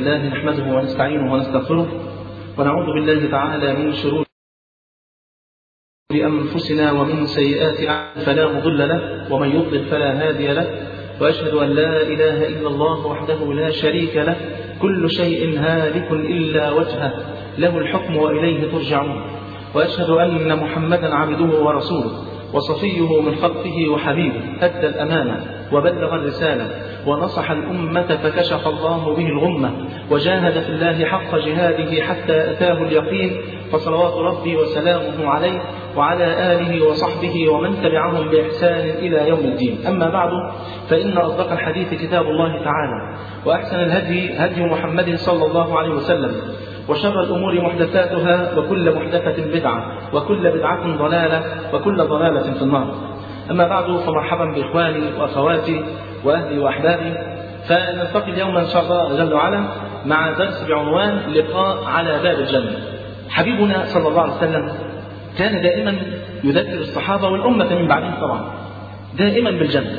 الله نحمده ونستعينه ونستغفره ونعوذ بالله تعالى من شرور أنفسنا ومن سيئات أعمالنا فلا مضل له ومن يضلل فلا هادي له، وأشهد أن لا إله إلا الله وحده لا شريك له، كل شيء هالك إلا وجهه، له الحكم وإليه ترجعون. وأشهد أن محمدا عبده ورسوله وصفيه من خلقه وحبيبه، أدى الأمانة وبلغ الرسالة ونصح الأمة فكشف الله به الغمة، وجاهد في الله حق جهاده حتى أتاه اليقين، فصلوات ربي وسلامه عليه وعلى آله وصحبه ومن تبعهم بإحسان إلى يوم الدين. أما بعد، فإن أصدق الحديث كتاب الله تعالى، وأحسن الهدي هدي محمد صلى الله عليه وسلم، وشر الأمور محدثاتها، وكل محدثة بدعة، وكل بدعة ضلالة، وكل ضلالة في النار. أما بعد، فمرحبا بإخواني وأخواتي وأهلي وأحبابي، فنلتقي اليوم إن شاء الله جل وعلا مع درس بعنوان لقاء على باب الجنة. حبيبنا صلى الله عليه وسلم كان دائما يذكر الصحابة والأمة من بعدهم طبعا دائما بالجنة،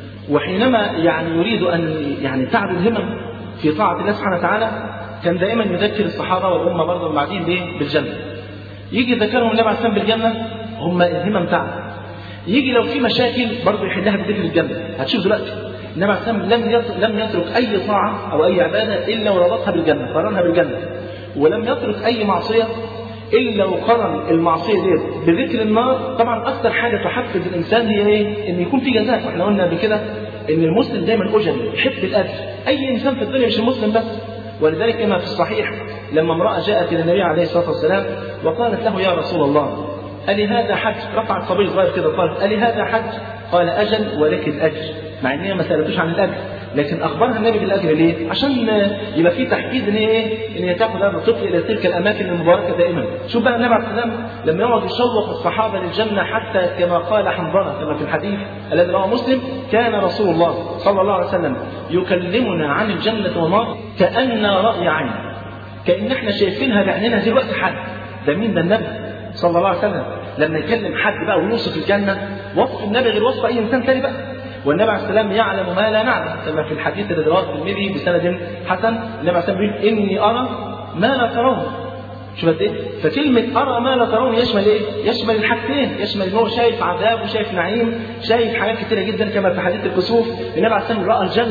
وحينما يريد أن تعد الهمم في طاعة الله سبحانه وتعالى كان دائما يذكر الصحابة والأمة برضه بعدين بالجنة. يجي يذكرهم النبي عليه الصلاة والسلام بالجنة، هم الهمم تعب. يجي لو في مشاكل برضه يحلها بذكر الجنة. هتشوف دلوقتي النبي عليه الصلاة والسلام لم يترك أي طاعة أو أي عبادة إلا وربطها بالجنة، قرنها بالجنة، ولم يترك أي معصية إلا وقرن المعصية دي بذكر النار. طبعا أكثر حاجة تحفز الإنسان هي إيه؟ إن يكون في جزاء. وإحنا قلنا بكده إن المسلم دايما أجل، يحب الأجر. أي إنسان في الدنيا مش المسلم بس. ولذلك كما في الصحيح لما امرأة جاءت إلى النبي عليه الصلاة والسلام وقالت له: يا رسول الله، ألي هذا حج؟ رفعت صبي صغير كده قالت: ألي هذا حج؟ قال: أجل ولك الأجر. مع إن هي ما سألتوش عن الأجر، لكن أخبرها النبي بالأجر. ليه؟ عشان يبقى فيه تحفيز إن هي تأخذ هذا الطفل إلى تلك الأماكن المباركة دائما. شوف بقى النبي عليه الصلاة والسلام لما يقعد يشوق الصحابة للجنة، حتى كما قال حنظلة كما في الحديث الذي رواه مسلم: كان رسول الله صلى الله عليه وسلم يكلمنا عن الجنة والنار كأن رأي عين، كأن احنا شايفينها بعيننا دلوقتي. حد ده مين؟ ده النبي صلى الله عليه وسلم لما يكلم حد بقى ويوصف الجنة، وصف النبي غير وصف أي إنسان ثاني بقى. والنبي عليه السلام يعلم ما لا نعلم، كما في الحديث الذي رواه الترمذي بسند حسن. النبي عليه السلام يقول: إني أرى ما لا ترون. شوف قد إيه؟ فكلمة أرى ما لا ترون يشمل إيه؟ يشمل الحاجتين، يشمل إن هو شايف عذاب وشايف نعيم، شايف حاجات كثيرة جدا، كما في حديث الكسوف. النبي عليه السلام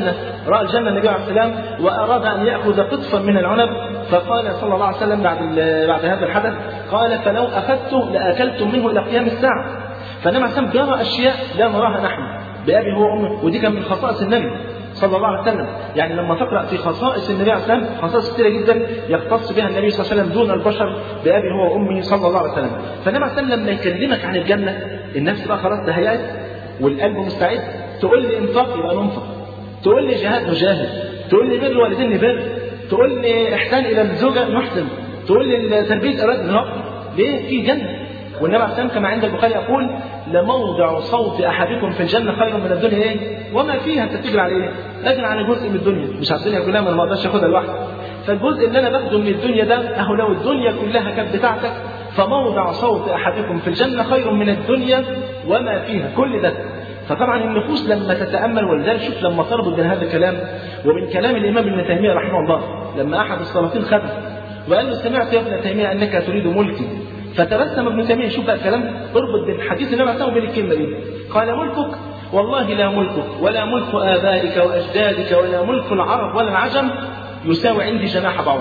رأى الجنة النبي عليه السلام، وأراد أن يأخذ قطفا من العنب، فقال صلى الله عليه وسلم بعد هذا الحدث، قال: فلو أخذته لأكلتم منه إلى قيام الساعة. فالنبي عليه السلام جرى أشياء لا نراها نحن بأبي هو أمه، ودي كان من خصائص النبي صلى الله عليه وسلم. لما تقرأ في خصائص النبي عليه السلام خصائص كثيرة جدا يختص بها النبي صلى الله عليه وسلم دون البشر بأبي هو أمه صلى الله عليه وسلم. فالنبي عليه السلام لما يكلمك عن الجنة، النفس بقى خلاص تهيأت والقلب مستعد. تقول لي انفق يبقى ننفق، تقول لي جهاد نجاهد، تقول لي بر والدين نبر، تقول لي احسان إلى الزوجة نحسن، تقول لي تربية أولاد نربي. ليه؟ في جنة. والنبي عليه السلام كما عند البخاري يقول: لموضع صوت أحدكم في الجنة خير من الدنيا إيه؟ وما فيها. أنت بتجري على إيه؟ أجري على جزء من الدنيا، مش على الدنيا كلها، ما أنا ما أقدرش آخدها لوحدي. فالجزء اللي أنا باخده من الدنيا ده، أهو لو الدنيا كلها كانت بتاعتك، فموضع صوت أحدكم في الجنة خير من الدنيا وما فيها، كل ده. فطبعا النفوس لما تتأمل، ولذلك شوف لما تربط بين هذا الكلام ومن كلام الإمام ابن تيمية رحمه الله، لما أحد السلاطين خده وقال له: سمعت يا ابن تيمية أنك تريد ملكي. فتبسم ابن تيمية. شوف بقى الكلام، اربط بين حديث النبي عليه وبين الكلمة دي. قال: ملكك؟ والله لا ملكك ولا ملك آبائك وأجدادك ولا ملك العرب ولا العجم يساوي عندي جناح بعوض.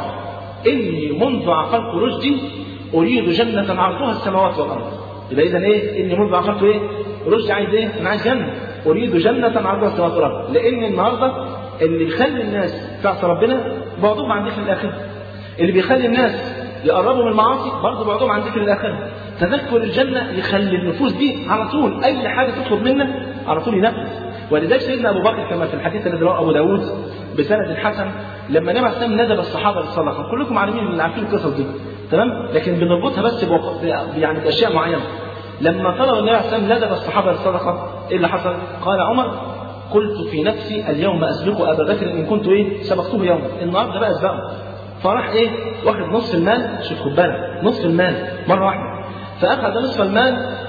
إني منذ عقلت رشدي أريد جنة عرضها السماوات والأرض. يبقى إذن إيه؟ إني منذ عقلت إيه؟ رشدي عايز إيه؟ أنا عايز جنة، أريد جنة عرضها السماوات والأرض. لأن النهاردة اللي يخلي الناس تعصي ربنا بعضهم عن ذكر الآخرة، اللي بيخلي الناس يقربوا من المعاصي برضه بعضهم عن ذكر الآخرة. تذكر الجنة يخلي النفوس دي على طول أي حاجة تطلب منك على طول ينفذ. ولذلك سيدنا أبو بكر كما في الحديث الذي رواه أبو داود بسند الحسن، لما النبي عليه الصلاة والسلام ندب الصحابة للصدقة، كلكم عارفين القصص دي تمام، لكن بنربطها بس بأشياء معينة. لما طلب النبي عليه الصلاة والسلام ندب الصحابة للصدقة، إيه اللي حصل؟ قال عمر: قلت في نفسي اليوم أسبق أبا بكر إن كنت سبقته يوما، النهارده بقى أسبقه. فراح واخد نصف المال. شوف خد بالك، نصف المال مرة واحدة. فأخذ نصف المال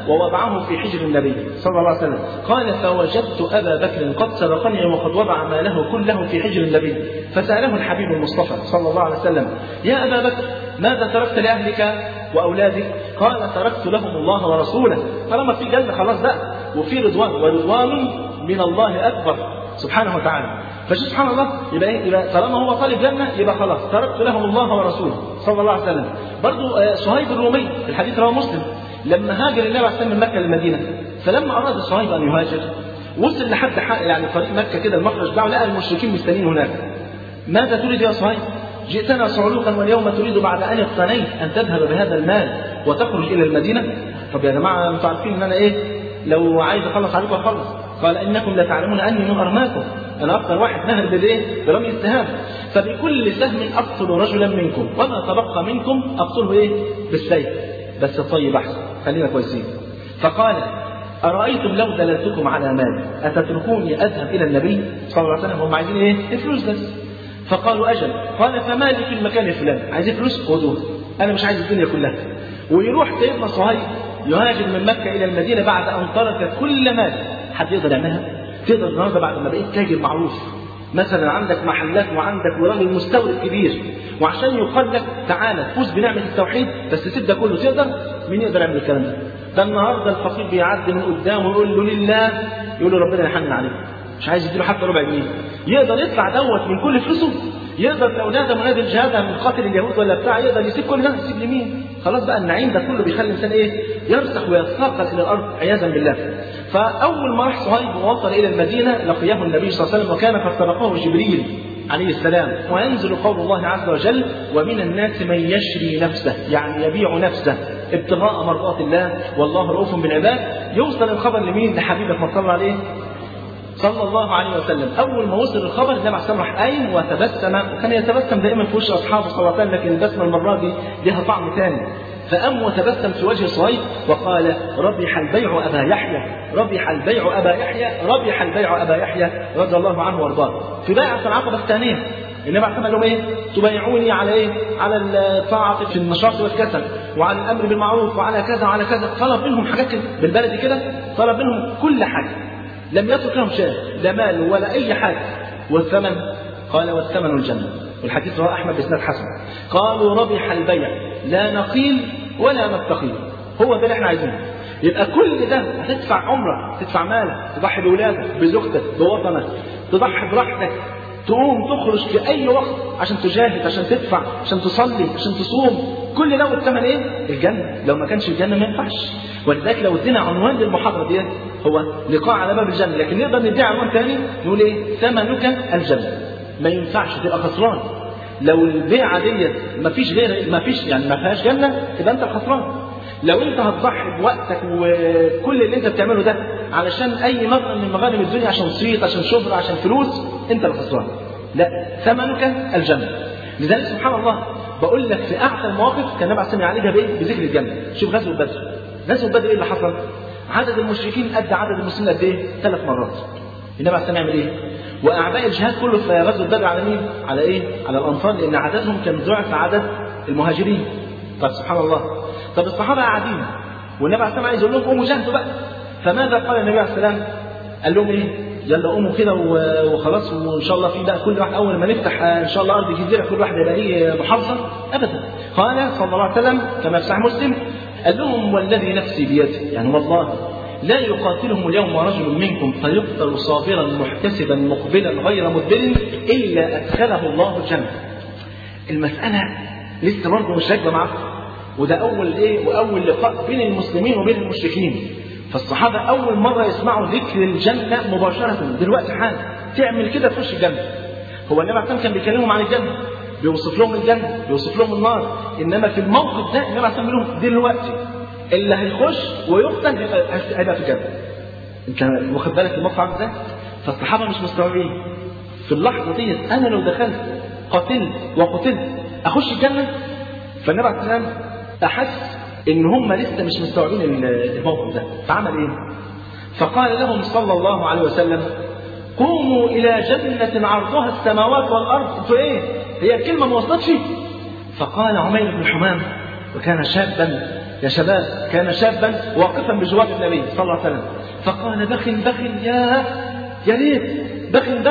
ووضعه في حجر النبي صلى الله عليه وسلم. قال فوجدت أبا بكر قد سبقني وقد وضع ماله كله في حجر النبي. فسأله الحبيب المصطفى صلى الله عليه وسلم: يا أبا بكر ماذا تركت لأهلك وأولادك؟ قال: تركت لهم الله ورسوله. طالما في جنة خلاص بقى، وفي رضوان، ورضوان من الله أكبر سبحانه وتعالى. فشوف سبحان الله، يبقى طالما هو طالب جنة يبقى خلاص تركت لهم الله ورسوله صلى الله عليه وسلم. برضو صهيب الرومي في الحديث رواه مسلم، لما هاجر النبي عليه السلام من مكة للمدينة، فلما أراد صهيب أن يهاجر وصل لحد يعني طريق مكة كده المخرج بتاعه، لقى المشركين مستنيين هناك. ماذا تريد يا صهيب؟ جئتنا صعلوكا واليوم تريد بعد أن اقتنيت أن تذهب بهذا المال وتخرج إلى المدينة؟ طب يا جماعة أنتم عارفين إن أنا لو عايز أخلص عليكم أخلص. قال: إنكم لا تعلمون أني من أرماكم، أنا أكثر واحد نهر برمي السهام، فبكل سهم أقتل رجلا منكم وما تبقى منكم أقتله بالسيف، بس الطيب أحسن، خلينا كويسين. فقال: أرأيتم لو دللتكم على مال أتتركوني أذهب إلى النبي صلى الله عليه وسلم؟ هم عايزين الفلوس بس. فقالوا: أجل. قال: فما لي في المكان الفلاني، عايزين فلوس خذوها، أنا مش عايز الدنيا كلها. ويروح سيدنا صهيب يهاجر من مكة إلى المدينة بعد أن ترك كل مال. حد يقدر يعملها؟ تقدر النهارده بعد ما بقيت تاجر معروف، مثلا عندك محلات وعندك وراجل مستورد كبير، وعشان يقال لك تعالى فوز بنعمة التوحيد بس سيب ده كله، تقدر؟ مين يقدر يعمل الكلام ده؟ ده النهارده الفقير بيعدي من قدامه ويقول له لله، يقول له ربنا يحنن عليك، مش عايز يديله حتى ربع جنيه. يقدر يدفع دوت من كل فلوسه؟ يقدر لو نادى منادي الجهاد من قاتل اليهود ولا بتاع، يقدر يسيب كل ده؟ يسيب لمين؟ خلاص بقى النعيم ده كله بيخلي الانسان يرسخ ويتثاقل الى الارض عياذا بالله. فاول ما راح صهيب ووصل الى المدينه لقيه النبي صلى الله عليه وسلم، وكان قد سبقه جبريل عليه السلام. وينزل قول الله عز وجل: ومن الناس من يشري نفسه، يعني يبيع نفسه ابتغاء مرضات الله والله رؤوف بالعباد. يوصل الخبر لمين؟ لحبيبك ما صلى عليه صلى الله عليه وسلم. اول ما وصل الخبر النبي عليه الصلاه والسلام راح قايم وتبسم، وكان يتبسم دائما في وش اصحابه صلى الله عليه وسلم، لكن البسمه المره دي لها طعم ثاني. فقام وتبسم في وجه صهيب وقال: ربح البيع ابا يحيى، ربح البيع ابا يحيى، ربح البيع ابا يحيى رضي الله عنه وارضاه. في بيعه العقبه الثانيه النبي عليه الصلاه والسلام قال لهم: تبايعوني على على الطاعه في النشاط والكسل، وعلى الامر بالمعروف، وعلى كذا وعلى كذا. طلب منهم حاجات كده بالبلدي كده، طلب منهم كل حاجه، لم يترك لهم شيء، لا مال ولا اي حاجه. والثمن؟ قال: والثمن الجنه. والحديث رواه احمد باسناد حسن. قالوا: ربح البيع، لا نقيل ولا نستقيل، هو ده اللي احنا عايزينه. يبقى كل ده هتدفع عمرك، تدفع مالك، تضحي بولادك، بزوجتك، بوطنك، تضحي براحتك، تقوم تخرج في اي وقت عشان تجاهد، عشان تدفع، عشان تصلي، عشان تصوم. كل ده والثمن الجنه. لو ما كانش الجنه ما ينفعش. ولذلك لو ادينا عنوان للمحاضره دي هو لقاء على باب الجنه، لكن نقدر نديها عنوان ثاني نقول ثمنك الجنه. ما ينفعش تبقى خسران. لو البيعه ديت ما فيش غير، ما فيش يعني ما فيهاش جنه، تبقى انت الخسران. لو انت هتضحي بوقتك وكل اللي انت بتعمله ده علشان اي مغنم من مغانم الدنيا، عشان صيت، عشان شهره، عشان فلوس، انت الخسران. لا، ثمنك الجنه. لذلك سبحان الله بقول لك في اعلى المواقف كان النبي عليه الصلاه والسلام يعالجها بذكر الجنه. شوف غزوه بدر. غزوه بدر ايه اللي حصل؟ عدد المشركين قد عدد المسلمين قد 3 مرات. النبي عليه الصلاه والسلام يعمل واعباء الجهاد كله في غزوه بدر على مين؟ على على الانصار، لان عددهم كان ضعف عدد المهاجرين. طب سبحان الله، طب الصحابه قاعدين والنبي عليه الصلاه والسلام عايز يقول لهم قوموا جاهدوا بقى. فماذا قال النبي عليه السلام؟ قال لهم يلا قوموا كده وخلاص، وان شاء الله في بقى كل واحد اول ما نفتح ان شاء الله ارض الجزيره كل واحد يبقى محافظه. ابدا. قال صلى الله عليه وسلم كما في صحيح مسلم: قال لهم: والذي نفسي بيده، يعني والله لا يقاتلهم اليوم رجل منكم فيقتل صابرا محتسبا مقبلا غير مدبر الا ادخله الله الجنه. المساله لسه برضه مش راكبه معاكم، وده اول واول لقاء بين المسلمين وبين المشركين. فالصحابه اول مره يسمعوا ذكر الجنه مباشره دلوقتي حالا. تعمل كده تخش الجنه. هو النبي عليه الصلاه والسلام كان بيكلمهم عن الجنه، بيوصف لهم الجنه، بيوصف لهم النار، انما في الموقف ده النبي عليه الصلاه والسلام بيقول لهم دلوقتي اللي هيخش ويقتل هيبقى في الجنه. انت واخد بالك الموقف عامل ازاي؟ فالصحابه مش مستوعبين في اللحظه دي انا لو دخلت قتلت وقتلت اخش الجنه. فالنبي عليه الصلاه والسلام احس ان هم لسه مش مستوعبين الموقف ده، فعمل فقال لهم صلى الله عليه وسلم: قوموا الى جنه عرضها السماوات والارض. انتوا هي الكلمه ما وصلتش؟ فقال عمير بن حمام، وكان شابا يا شباب كان شابا واقفا بجوار النبي صلى الله عليه وسلم، فقال بخ يا ريت بخ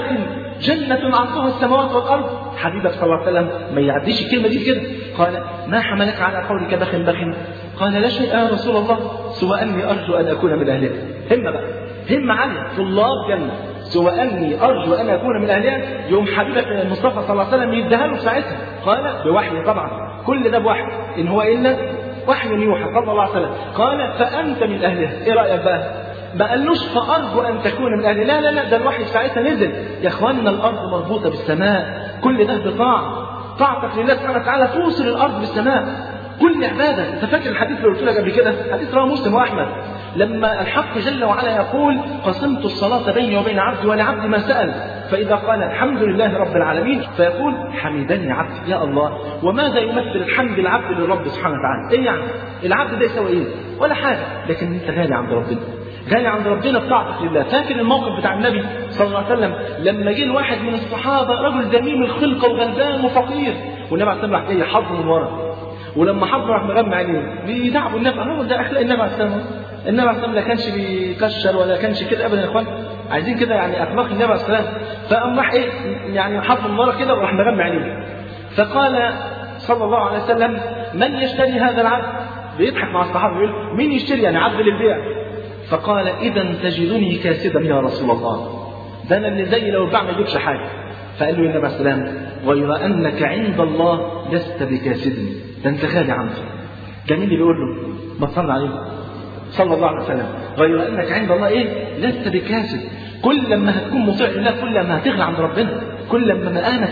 جنة عرضها السماوات والأرض. حبيبك صلى الله عليه وسلم ما يعديش الكلمة دي كده. قال ما حملك على قولك بخ؟ قال لا شيء يا رسول الله سوى أني أرجو أن أكون من أهلها. همة بقى، همة عالية، طلاب جنة، سوى أني أرجو أن أكون من أهلها. يوم حبيبك المصطفى صلى الله عليه وسلم يديها له في ساعتها. قال بوحي طبعا، كل ده بوحي، إن هو إلا وحي يوحى صلى الله عليه وسلم. قال فأنت من أهلها. إيه رأيك بقى؟ ما قالوش فأرجو أن تكون من أهل، لا، ده الوحي ساعتها نزل. يا إخواننا الأرض مربوطة بالسماء، كل ده بطاعة، طاعتك لله سبحانه وتعالى توصل الأرض بالسماء. كل عبادة. أنت فاكر الحديث اللي قلت لك قبل كده، حديث رواه مسلم وأحمد، لما الحق جل وعلا يقول قسمت الصلاة بيني وبين عبدي ولعبدي ما سأل، فإذا قال الحمد لله رب العالمين فيقول حمدني عبدي. يا الله، وماذا يمثل الحمد العبد للرب سبحانه وتعالى؟ إيه يعني؟ العبد ده يسوي إيه؟ ولا حاجة، لكن أنت غالي عند ربنا، غالي عند ربنا بطاعتك لله. فاكر الموقف بتاع النبي صلى الله عليه وسلم لما جه واحد من الصحابة رجل ذميم الخلقة وغلبان وفقير، والنبي عليه الصلاة والسلام راح حضنه من ورا، ولما حضنه راح مغمى عينيه بيدعبوا النبي. هو ده أخلاق النبي عليه الصلاة والسلام. النبي عليه الصلاة والسلام لا كانش بيكشر ولا كانش كده أبدا يا إخوان، عايزين كده يعني أخلاق النبي عليه الصلاة والسلام. فقام راح إيه يعني حضنه من ورا كده وراح مغمى عينيه. فقال صلى الله عليه وسلم من يشتري هذا العبد؟ بيضحك مع الصحابة يقول مين يشتري؟ يعني عبد للبيع. فقال إذا تجدني كاسدا يا رسول الله، ده أنا اللي زي لو الباع ما يجيبش حاجة. فقال له النبي عليه السلام غير أنك عند الله لست بكاسد، ده أنت غالي عنده. ده مين اللي بيقول له؟ ما تصلى عليه صلى الله عليه وسلم. غير أنك عند الله إيه؟ لست بكاسد. كل لما هتكون مطيع لله كل لما هتغلى عند ربنا، كل لما مقامك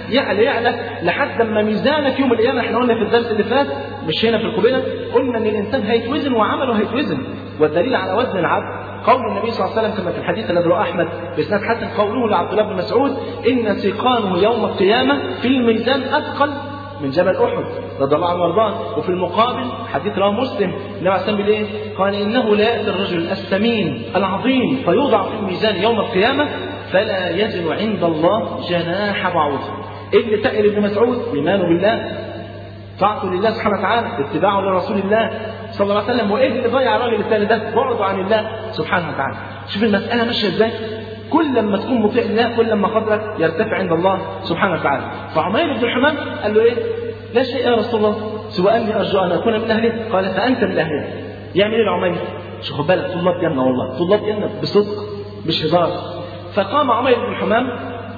يعلى لحد ما ميزانك يوم القيامة. احنا قلنا في الدرس اللي فات مش هنا في القبيلة، قلنا ان الانسان هيتوزن وعمله هيتوزن، والدليل على وزن العبد قول النبي صلى الله عليه وسلم كما في الحديث الذي رواه احمد باسناد حسن، قوله لعبد الله بن مسعود ان سيقانه يوم القيامة في الميزان اثقل من جبل احد رضي الله عنه وارضاه. وفي المقابل حديث رواه مسلم النبي عليه الصلاه والسلام قال انه لا ياتي الرجل السمين العظيم فيوضع في الميزان يوم القيامة فلا يزن عند الله جناح بعوض. ايه اللي تقل ابن مسعود؟ ايمانه بالله، طاعته لله سبحانه وتعالى، اتباعه لرسول الله صلى الله عليه وسلم. وايه اللي ضيع الراجل الثاني ده؟ بعده عن الله سبحانه وتعالى. شوف المساله ماشيه ازاي، كل لما تكون مطيع لله كل لما قدرك يرتفع عند الله سبحانه وتعالى. فعمير بن الحمام قال له ايه؟ لا شيء يا رسول الله سوى اني ارجو ان اكون من اهله. قال فانت من اهله. يعمل ايه العمير؟ شوف بالك، طلاب جنه والله، طلاب جنه بصدق مش هزار. فقام عمير بن الحمام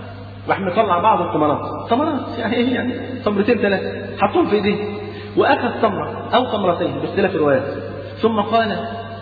راح مطلع بعض التمرات يعني ايه؟ يعني تمرتين ثلاثه حطهم في ايديه، واخذ تمره او تمرتين باختلاف الروايات، ثم قال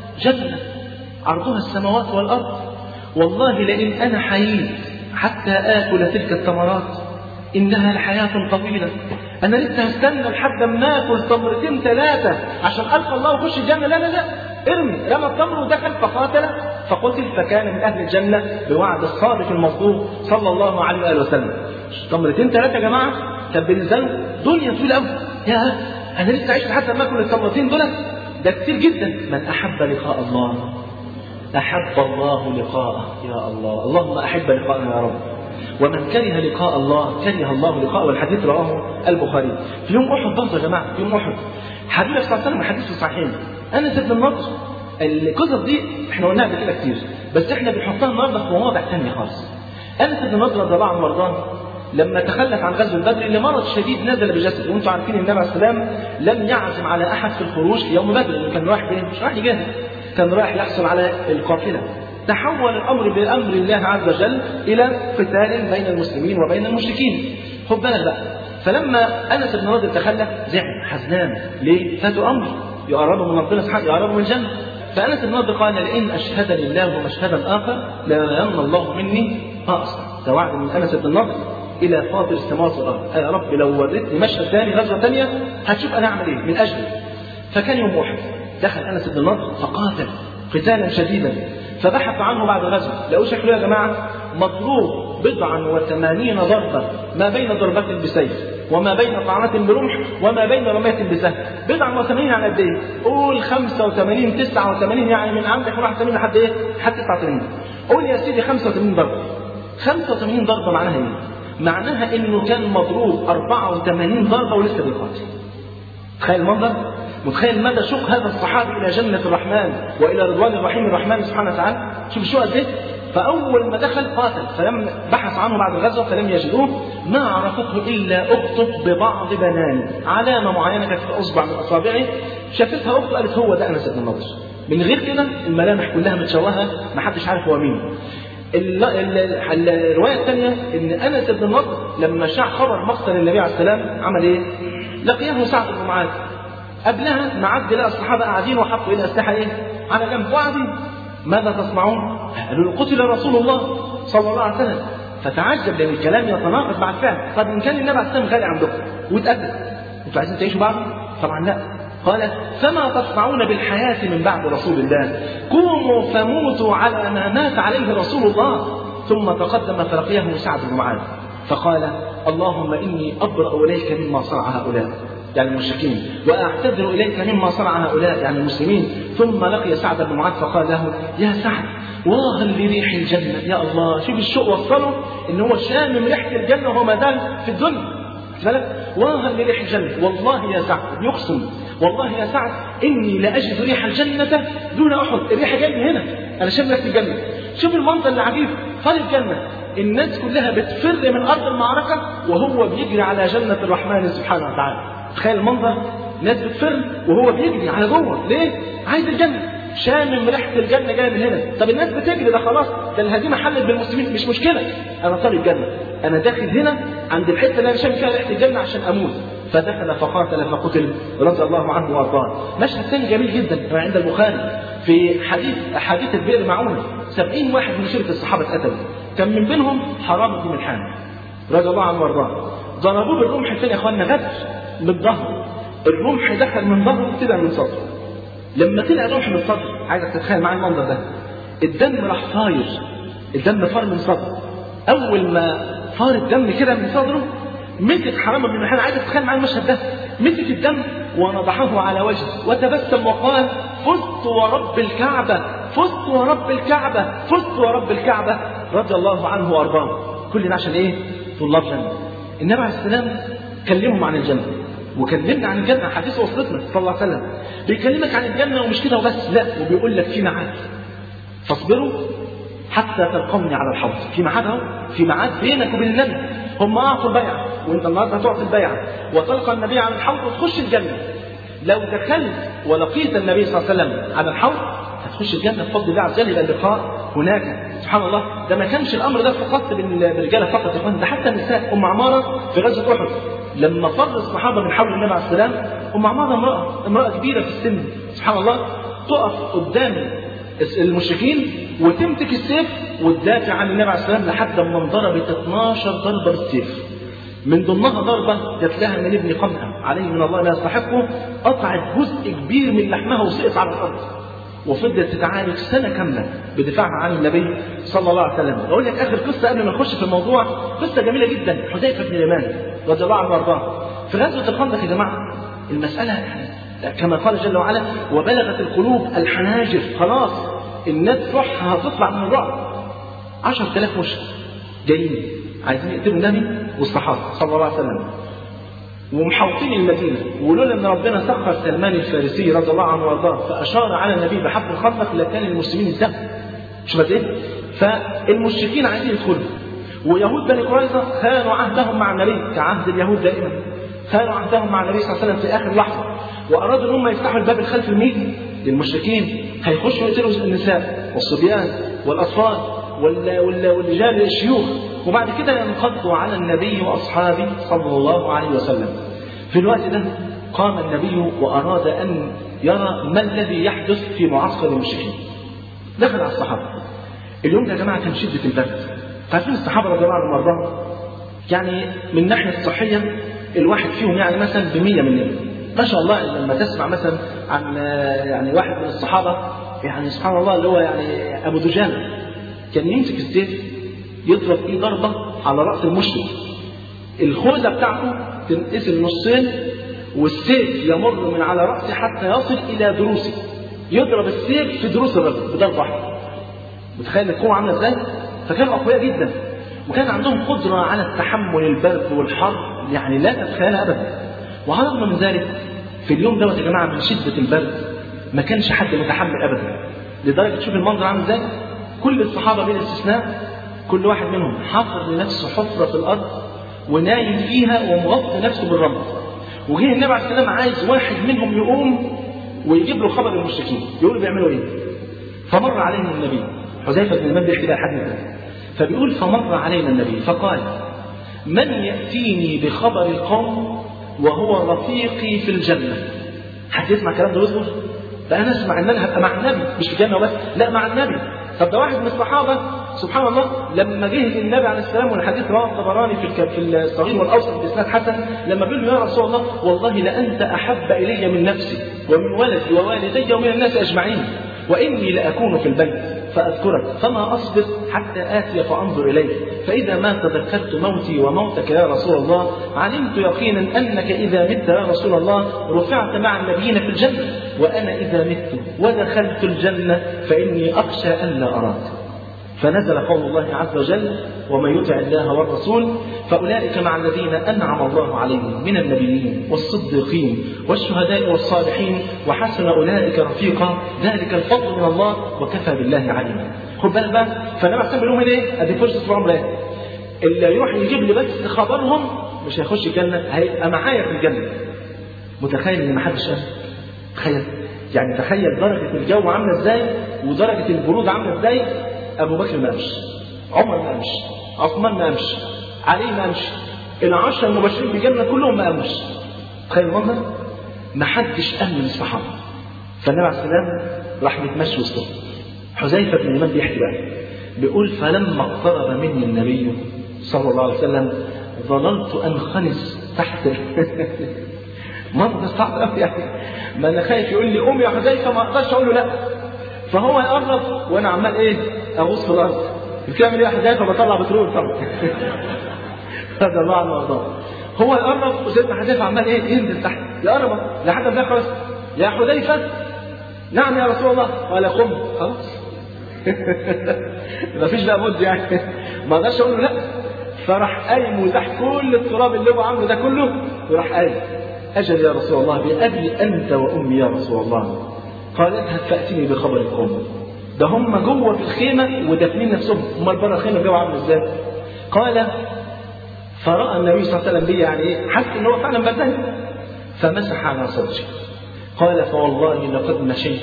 جنه عرضها السماوات والارض، والله لئن انا حييت حتى اكل تلك التمرات انها لحياه طويله. انا لسه هستنى لحد ما اكل تمرتين ثلاثه عشان القى الله واخش الجنه. لا رمى التمر ودخل فقاتل فقتل فكان من اهل الجنه بوعد الصادق المصدوق صلى الله عليه واله وسلم. تمرتين ثلاثه يا جماعه كان بالنسبه له دنيا طويله قوي. يا انا لسه عايش لحد ما اكل التمرتين دول، ده كتير جدا. من احب لقاء الله احب الله لقاءه. يا الله، اللهم احب لقاءنا يا رب. ومن كره لقاء الله كره الله لقاءه. والحديث رواه البخاري. في يوم احد برضه يا جماعه، في يوم احد حبيبي صلى الله عليه وسلم الحديث في الصحيحين انس بن النضر. القصص دي احنا قلناها قبل كده كتير، بس احنا بنحطها النهارده في مواضع ثانيه خالص. انس بن النضر رضي الله عنه وارضاه لما تخلف عن غزوه بدر لمرض شديد نزل بجسده، وانتم عارفين النبي عليه السلام لم يعزم على احد في الخروج في يوم بدر، لانه كان رايح فين؟ مش رايح يجاهد، كان رايح يحصل على القافله. تحول الامر بامر الله عز وجل الى قتال بين المسلمين وبين المشركين. خد بالك بقى، فلما انس بن النضر تخلف زعل حزنان. ليه؟ فاتوا امر يقربوا من ربنا سبحانه، يقربوا من الجنه. فانس بن النضر قال لئن اشهدني الله ومشهدا اخر ليمن الله مني ما اصنع. ده وعد من انس بن النضر الى فاطر السماوات والارض. يا رب لو وريتني مشهد ثاني غزوه ثانيه هتشوف انا اعمل ايه من اجله. فكان يوم احد دخل انس بن النضر فقاتل قتالا شديدا، فبحث عنه بعد غزوه لقوا شكله يا جماعه مضروب 89 ضربه، ما بين ضربه بسيف وما بين طعنة برمح وما بين رمية بسهم. 89 يعني قد ايه؟ قول 85 89 يعني من عندك 81 لحد ايه؟ لحد 89. قول يا سيدي 85 ضربة. 85 ضربة معناها ايه؟ معناها انه كان مضروب 84 ضربة ولسه بيقاتل. تخيل المنظر؟ متخيل مدى شوق هذا الصحابي إلى جنة الرحمن وإلى رضوان الرحيم الرحمن سبحانه وتعالى؟ شوف الشوق قد إيه. فأول ما دخل قاتل، فلم بحث عنه بعد الغزوة فلم يجدوه، ما عرفته إلا أخته ببعض بنانه، علامة معينة كانت في أصبع من أصابعه شافتها أخته قالت هو ده أنس بن النضر. من غير كده الملامح كلها متشوهة، ما حدش عارف هو مين. الرواية الثانية إن أنس بن النضر لما شاع خبر مقتل النبي عليه السلام عمل إيه؟ لقيه سعد بن معاذ. قبلها معد لقى الصحابة قاعدين وحطوا إلى أسلحة إيه؟ على جنب وقاعدين. ماذا تصنعون؟ قالوا قتل رسول الله صلى الله عليه وسلم. فتعجب لأن الكلام يتناقض مع الفعل. طب إن كان النبي عليه السلام غالي عندكم واتأكد، أنتوا عايزين تعيشوا بعده؟ طبعا لا. قال فما تصنعون بالحياة من بعد رسول الله؟ قوموا فموتوا على ما مات عليه رسول الله. ثم تقدم فلقيه سعد بن معاذ فقال اللهم إني أبرأ إليك مما صنع هؤلاء، يعني المشركين، وأعتذر إليك مما صنع هؤلاء، يعني المسلمين. ثم لقي سعد بن معاذ فقال له يا سعد واها لريح الجنة. يا الله، شوف الشوق وصله إن هو شامم ريحة الجنة وهو ما زال في الدنيا. واها لريح الجنة، والله يا سعد، يقسم والله يا سعد إني لأجد ريح الجنة دون أحد. الريحة جاية هنا، أنا شامم ريحة الجنة. شوف المنظر العجيب، طال الجنة الناس كلها بتفر من أرض المعركة وهو بيجري على جنة الرحمن سبحانه وتعالى. تخيل المنظر، ناس بتفر وهو بيجري على جوه. ليه؟ عايز الجنة، شامم ريحة الجنة جاية من هنا. طب الناس بتجري، ده خلاص، ده الهزيمة حلت بالمسلمين، مش مشكلة، أنا طالب الجنة، أنا داخل هنا عند الحتة اللي أنا شامم فيها ريحة الجنة عشان أموت. فدخل فقاتل فقتل رضي الله عنه وارضاه. مشهد ثاني جميل جدا عند البخاري في حديث البئر معونة. 70 واحد من شرك الصحابة اتقتلوا، كان من بينهم حرام بن ملحان رضي الله عنه وارضاه. ضربوه بالرمح الثاني يا اخوانا، غدر بالظهر، الرمح دخل من ظهره طلع من صدره. لما طلع الرمح من صدره، عايزك تتخيل معايا المنظر ده، الدم راح طاير، الدم فار من صدره. اول ما فار الدم كده من صدره مسك حرام بن ملحان، عايزك تتخيل معايا المشهد ده، مسك الدم ونضحه على وجهه وتبسم وقال فزت ورب الكعبة، فزت ورب الكعبة، فزت ورب الكعبة، رضي الله عنه وارضاه. كل ده عشان ايه؟ طلاب جنة. النبي عليه السلام كلمهم عن الجنة، وكلمنا عن الجنة، حديث وصلتنا صلى الله عليه وسلم، بيكلمك عن الجنة ومش كده وبس، لا، وبيقول لك في ميعاد، فاصبروا حتى تلقوني على الحوض. في ميعاد اهو، في ميعاد بينك وبين النبي. هم اعطوا البيعة وانت النهارده هتعطي البيعة وتلقى النبي على الحوض وتخش الجنة. لو دخلت ولقيت النبي صلى الله عليه وسلم على الحوض هتخش الجنة بفضل الله عز وجل. يبقى اللقاء هناك. سبحان الله، ده ما كانش الامر ده فقط بالرجاله فقط يا اخوان، ده حتى النساء. ام عمارة في غزوة احد لما فر الصحابة من حول النبي عليه السلام، ام عمارة امرأة كبيرة في السن، سبحان الله، تقف قدام المشركين وتمسك السيف وتدافع عن النبي عليه السلام لحد ما انضربت 12 ضربة بالسيف. من ضمنها ضربة جات لها من ابن قمها عليه من الله لا يستحقه، قطعت جزء كبير من لحمها وسقط على الأرض، وفضلت تتعالج سنة كاملة بدفاعها عن النبي صلى الله عليه وسلم. أقول لك آخر قصة قبل ما نخش في الموضوع، قصة جميلة جدا. حذيفة بن اليمان رضي الله عنه وارضاه في غزوة الخندق يا جماعة، المسألة كما قال جل وعلا وبلغت القلوب الحناجر، خلاص الناس روحها هتطلع من الرعب. 10,000 مشرك جايين عايزين يقتلوا النبي والصحابة صلى الله عليه وسلم ومحوطين المدينة، ولولا ان ربنا سخر سلمان الفارسي رضي الله عنه وارضاه فاشار على النبي بحفر الخندق لكان المسلمين الدم. شوف قد ايه؟ فالمشركين عايزين يدخلوا، ويهود بني قريظة خانوا عهدهم مع النبي كعهد اليهود دائما، خانوا عهدهم مع النبي صلى الله عليه وسلم في اخر لحظة، وارادوا ان هم يفتحوا الباب الخلفي لمين؟ للمشركين. هيخشوا يقتلوا النساء والصبيان والاطفال والرجال الشيوخ، وبعد كده ينقضوا على النبي واصحابه صلى الله عليه وسلم. في الوقت ده قام النبي واراد ان يرى ما الذي يحدث في معسكر المشركين. دخل على الصحابه. اليوم ده يا جماعه كان شده البرد، فعارفين الصحابه رضي الله عنهم وارضاهم يعني من الناحيه الصحيه الواحد فيهم يعني مثلا ب100 مننا ما شاء الله. لما تسمع مثلا عن يعني واحد من الصحابه يعني سبحان الله اللي هو يعني ابو دجانه كان يمسك السيف يضرب ايه ضربه على راس المشرك، الخوذه بتاعته تنقسم نصين والسيف يمر من على راسه حتى يصل الى ضروسه، يضرب السيف في ضروس الرجل بضربه واحده. متخيل القوه عامله ازاي؟ فكانوا اقوياء جدا، وكان عندهم قدره على التحمل البرد والحر يعني لا تتخيلها ابدا. وعلى الرغم من ذلك في اليوم دوت يا جماعة من شدة البرد ما كانش حد متحمل أبدا، لدرجة تشوف المنظر عامل ازاي، كل الصحابة بلا استثناء كل واحد منهم حفر لنفسه حفرة في الأرض ونايم فيها ومغطي نفسه بالرمل. وجه النبي عليه السلام عايز واحد منهم يقوم ويجيب له خبر المشركين يقولوا بيعملوا ايه. فمر علينا النبي، حذيفة بن اليمان بيحكي بقى الحديث ده، فبيقول فمر علينا النبي فقال من يأتيني بخبر القوم وهو رفيقي في الجنة. حد يسمع الكلام ده ويصبر؟ بقى انا اسمع ان انا هبقى مع النبي مش في الجنة بس، لا مع النبي. طب ده واحد من الصحابة سبحان الله لما جه للنبي عليه السلام، والحديث رواه الطبراني في الصغير والاوسط باسناد حسن، لما بيقول له يا رسول الله والله لانت احب الي من نفسي ومن ولدي ووالدي ومن الناس اجمعين، واني لاكون في البيت فاذكرك فما اصبر حتى اتي فانظر اليك، فاذا ما تذكرت موتي وموتك يا رسول الله علمت يقينا انك اذا مت يا رسول الله رفعت مع النبيين في الجنه، وانا اذا مت ودخلت الجنه فاني اخشى ان لا اراك. فنزل قول الله عز وجل ومن يطع الله والرسول فأولئك مع الذين أنعم الله عليهم من النبيين والصديقين والشهداء والصالحين وحسن أولئك رفيقا ذلك الفضل من الله وكفى بالله عليما. خد بالك بقى، فالنبي عليه لهم ايه؟ ادي فرصه في عمره ايه؟ اللي يروح يجيب لي بس خبرهم مش هيخش الجنه، هيبقى معايا في الجنه. متخيل ان ما حدش قال؟ تخيل يعني، تخيل درجه الجو عامله ازاي ودرجه البرود عامله ازاي. ابو بكر ما قامش، عمر ما قامش، عثمان ما قامش، علي ما قامش، ال10 المبشرين بالجنه كلهم ما قاموش. تخيل المنظر، ما حدش قام من الصحابه. فالنبي عليه السلام راح متمشي وسطهم. حذيفة بن اليمان بيحكي بقى بيقول فلما اقترب مني النبي صلى الله عليه وسلم ظللت انخنس تحت منظر صعب قوي يعني، ما انا خايف يقول لي قوم يا حذيفة ما اقدرش اقول له لا، فهو يقرب وانا عمال ايه اغوص في الارض. بتعمل ايه يا حذيفة؟ بطلع بترول طبعا هذا الله عنه وارضاه. هو يقرب وسيدنا حذيفة عمال ايه ينزل تحت، يقرب لحد ما يخلص يا حذيفة نعم يا رسول الله، قال قم خلاص مفيش بقى مد يعني ما اقدرش اقول له لا. فراح قايم وتحت كل التراب اللي هو عامله ده كله وراح قايم اجل يا رسول الله بأبي انت وامي يا رسول الله. قال اذهب فاتني بخبر القوم. ده هم جوه في الخيمه ودافنين نفسهم، امال بره الخيمه الجو عامل ازاي؟ قال فراى النبي صلى الله عليه وسلم بي يعني ايه، حس ان هو فعلا بردان فمسح على صدري. قال فوالله لقد مشيت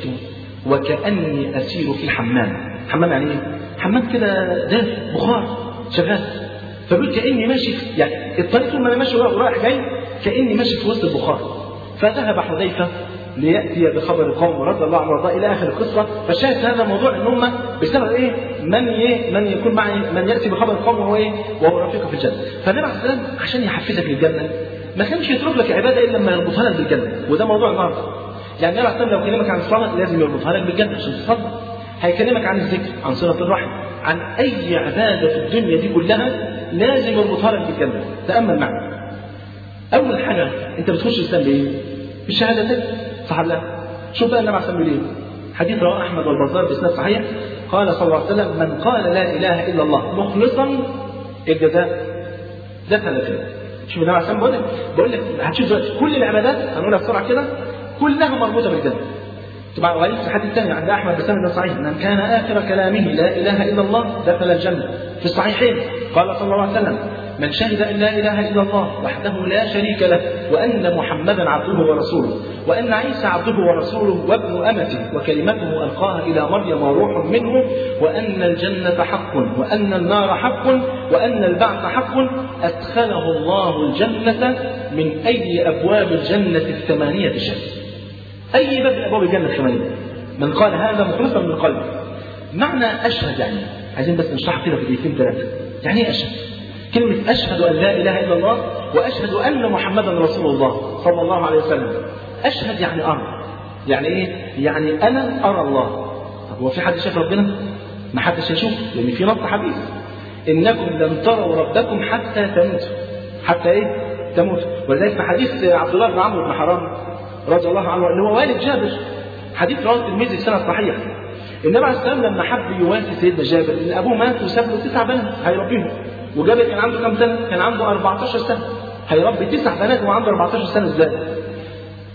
وكأني أسير في الحمام. حمام يعني ايه؟ حمام كده دافئ بخار شغال. فبقول كأني ماشي يعني الطريق طول ما انا ماشي ورايح جاي كأني ماشي في وسط البخار. فذهب حذيفة ليأتي بخبر القوم رضي الله عنه وارضاه الى اخر القصه. فالشاهد هذا الموضوع ان هم بسبب ايه؟ من يكون معي من يأتي بخبر القوم وهو ايه؟ وهو رفيقه في الجنه. فالنبي عليه السلام عشان يحفزك للجنه ما كانش يترك لك عباده الا لما يربطها لك بالجنه، وده موضوع النهارده. يعني النبي عليه السلام لو كلمك عن الصلاه لازم يربطها لك بالجنه عشان تصلي. هيكلمك عن الذكر، عن صله الرحم، عن اي عباده في الدنيا دي كلها لازم يربطها لك بالجنه. تامل معي. اول حاجه انت بتخش الاسلام بايه؟ بالشهادتين، صح ولا لا؟ شوف بقى النبي عليه السلام بيقول ايه؟ حديث رواه احمد والبزار باسناد صحيح. قال صلى الله عليه وسلم من قال لا اله الا الله مخلصا الجزاء دخل الجنه. شوف النبي عليه السلام بقول لك هتشوف دلوقتي كل العبادات هنقولها بسرعه كده كلها مربوطه بالجنه. طبعا وقال في حديث ثاني عند احمد بسند صحيح من كان اخر كلامه لا اله الا الله دخل الجنه. في الصحيحين قال صلى الله عليه وسلم من شهد ان لا اله الا الله وحده لا شريك له وان محمدا عبده ورسوله وان عيسى عبده ورسوله وابن امته وكلمته القاها الى مريم وروح منه وان الجنه حق وان النار حق وان البعث حق ادخله الله الجنه من اي ابواب الجنه الثمانيه شاء. اي باب من ابواب الجنه الثمانيه. من قال هذا مخلصا من قلبه. معنى اشهد يعني عايزين بس نشرح كده في دقيقتين ثلاثه. يعني ايه اشهد؟ كلمة أشهد أن لا إله إلا الله وأشهد أن محمدا رسول الله صلى الله عليه وسلم. أشهد يعني أرى. يعني إيه؟ يعني أنا أرى الله. طب هو في حد شاف ربنا؟ ما حدش هيشوف، لأن في نص حديث إنكم لن تروا ربكم حتى تموتوا. حتى إيه؟ تموتوا. ولذلك في حديث عبد الله بن عمرو بن حرام رضي الله عنه اللي هو والد جابر، حديث رواه الترمذي في سنة صحيح. النبي عليه السلام لما حب يواسي سيدنا جابر إن أبوه مات وساب له 9 بنات هيربيهم. وجابر كان عنده كم سنة؟ كان عنده 14 سنة. هيربي 9 بنات وهو عنده 14 سنة ازاي؟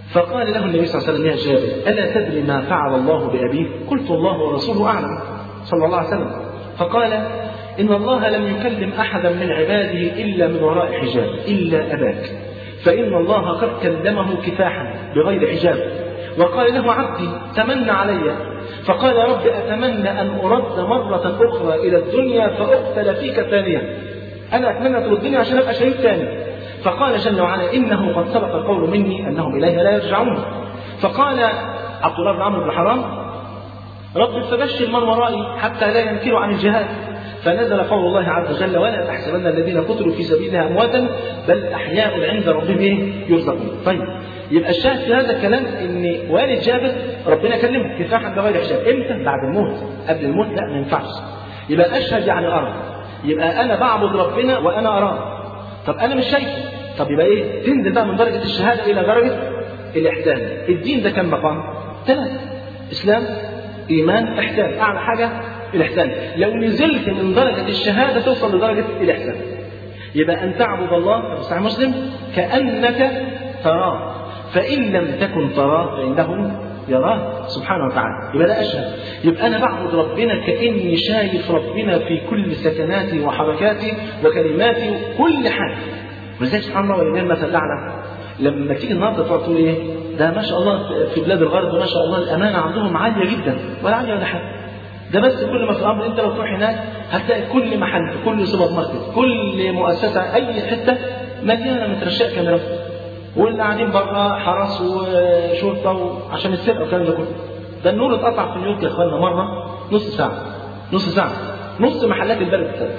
فقال له النبي صلى الله عليه وسلم: يا جابر ألا تدري ما فعل الله بأبيك؟ قلت: الله ورسوله أعلم، صلى الله عليه وسلم. فقال: إن الله لم يكلم أحدا من عباده إلا من وراء حجاب إلا أباك، فإن الله قد كلمه كفاحا بغير حجاب. وقال له: عبدي تمنى علي، فقال: رب أتمنى أن أرد مرة أخرى إلى الدنيا فأقتل فيك ثانية. أنا أتمنى ترد الدنيا عشان أبقى شهيد ثاني. فقال جل وعلا: إنه قد سبق القول مني أنهم إليها لا يرجعون. فقال عبد الله بن عمرو بن حرام: رب فبشر من ورائي حتى لا ينكروا عن الجهاد. فنزل قول الله عز وجل: ولا تحسبن الذين قتلوا في سبيلها أمواتا بل أحياء عند ربهم يرزقون. طيب، يبقى الشاهد في هذا الكلام ان والد جابر ربنا كلمه كفاحا بغير حجاب. امتى؟ بعد الموت. قبل الموت لا، ما ينفعش. يبقى اشهد يعني ارى، يبقى انا بعبد ربنا وانا اراه. طب انا مش شايفه، طب يبقى ايه؟ تنزل بقى من درجه الشهاده الى درجه الاحسان. الدين ده كم مقام؟ 3: اسلام، ايمان، احسان. اعلى حاجه الاحسان. لو نزلت من درجه الشهاده توصل لدرجه الاحسان. يبقى ان تعبد الله في صحيح مسلم كانك تراه، فإن لم تكن تراه فإنه يراه سبحانه وتعالى. يبقى ده أشهد. يبقى أنا بعبد ربنا كأني شايف ربنا في كل سكناتي وحركاتي وكلماتي وكل حاجة. ولذلك سبحان الله ولله المثل الأعلى. لما تيجي النهارده تقول إيه؟ ده ما شاء الله في بلاد الغرب ما شاء الله الأمانة عندهم عالية جدا، ولا عالية ولا حاجة. ده بس كل ما في الأمر أنت لو تروح هناك هتلاقي كل محل، كل سوبر ماركت، كل مؤسسة، أي حتة مليانة مترشقة كاميرات، واللي قاعدين بره حرس وشرطه عشان السرقه والكلام ده كله. ده النور اتقطع في نيويورك يا اخوانا مره نص ساعه نص محلات البلد اتسرق.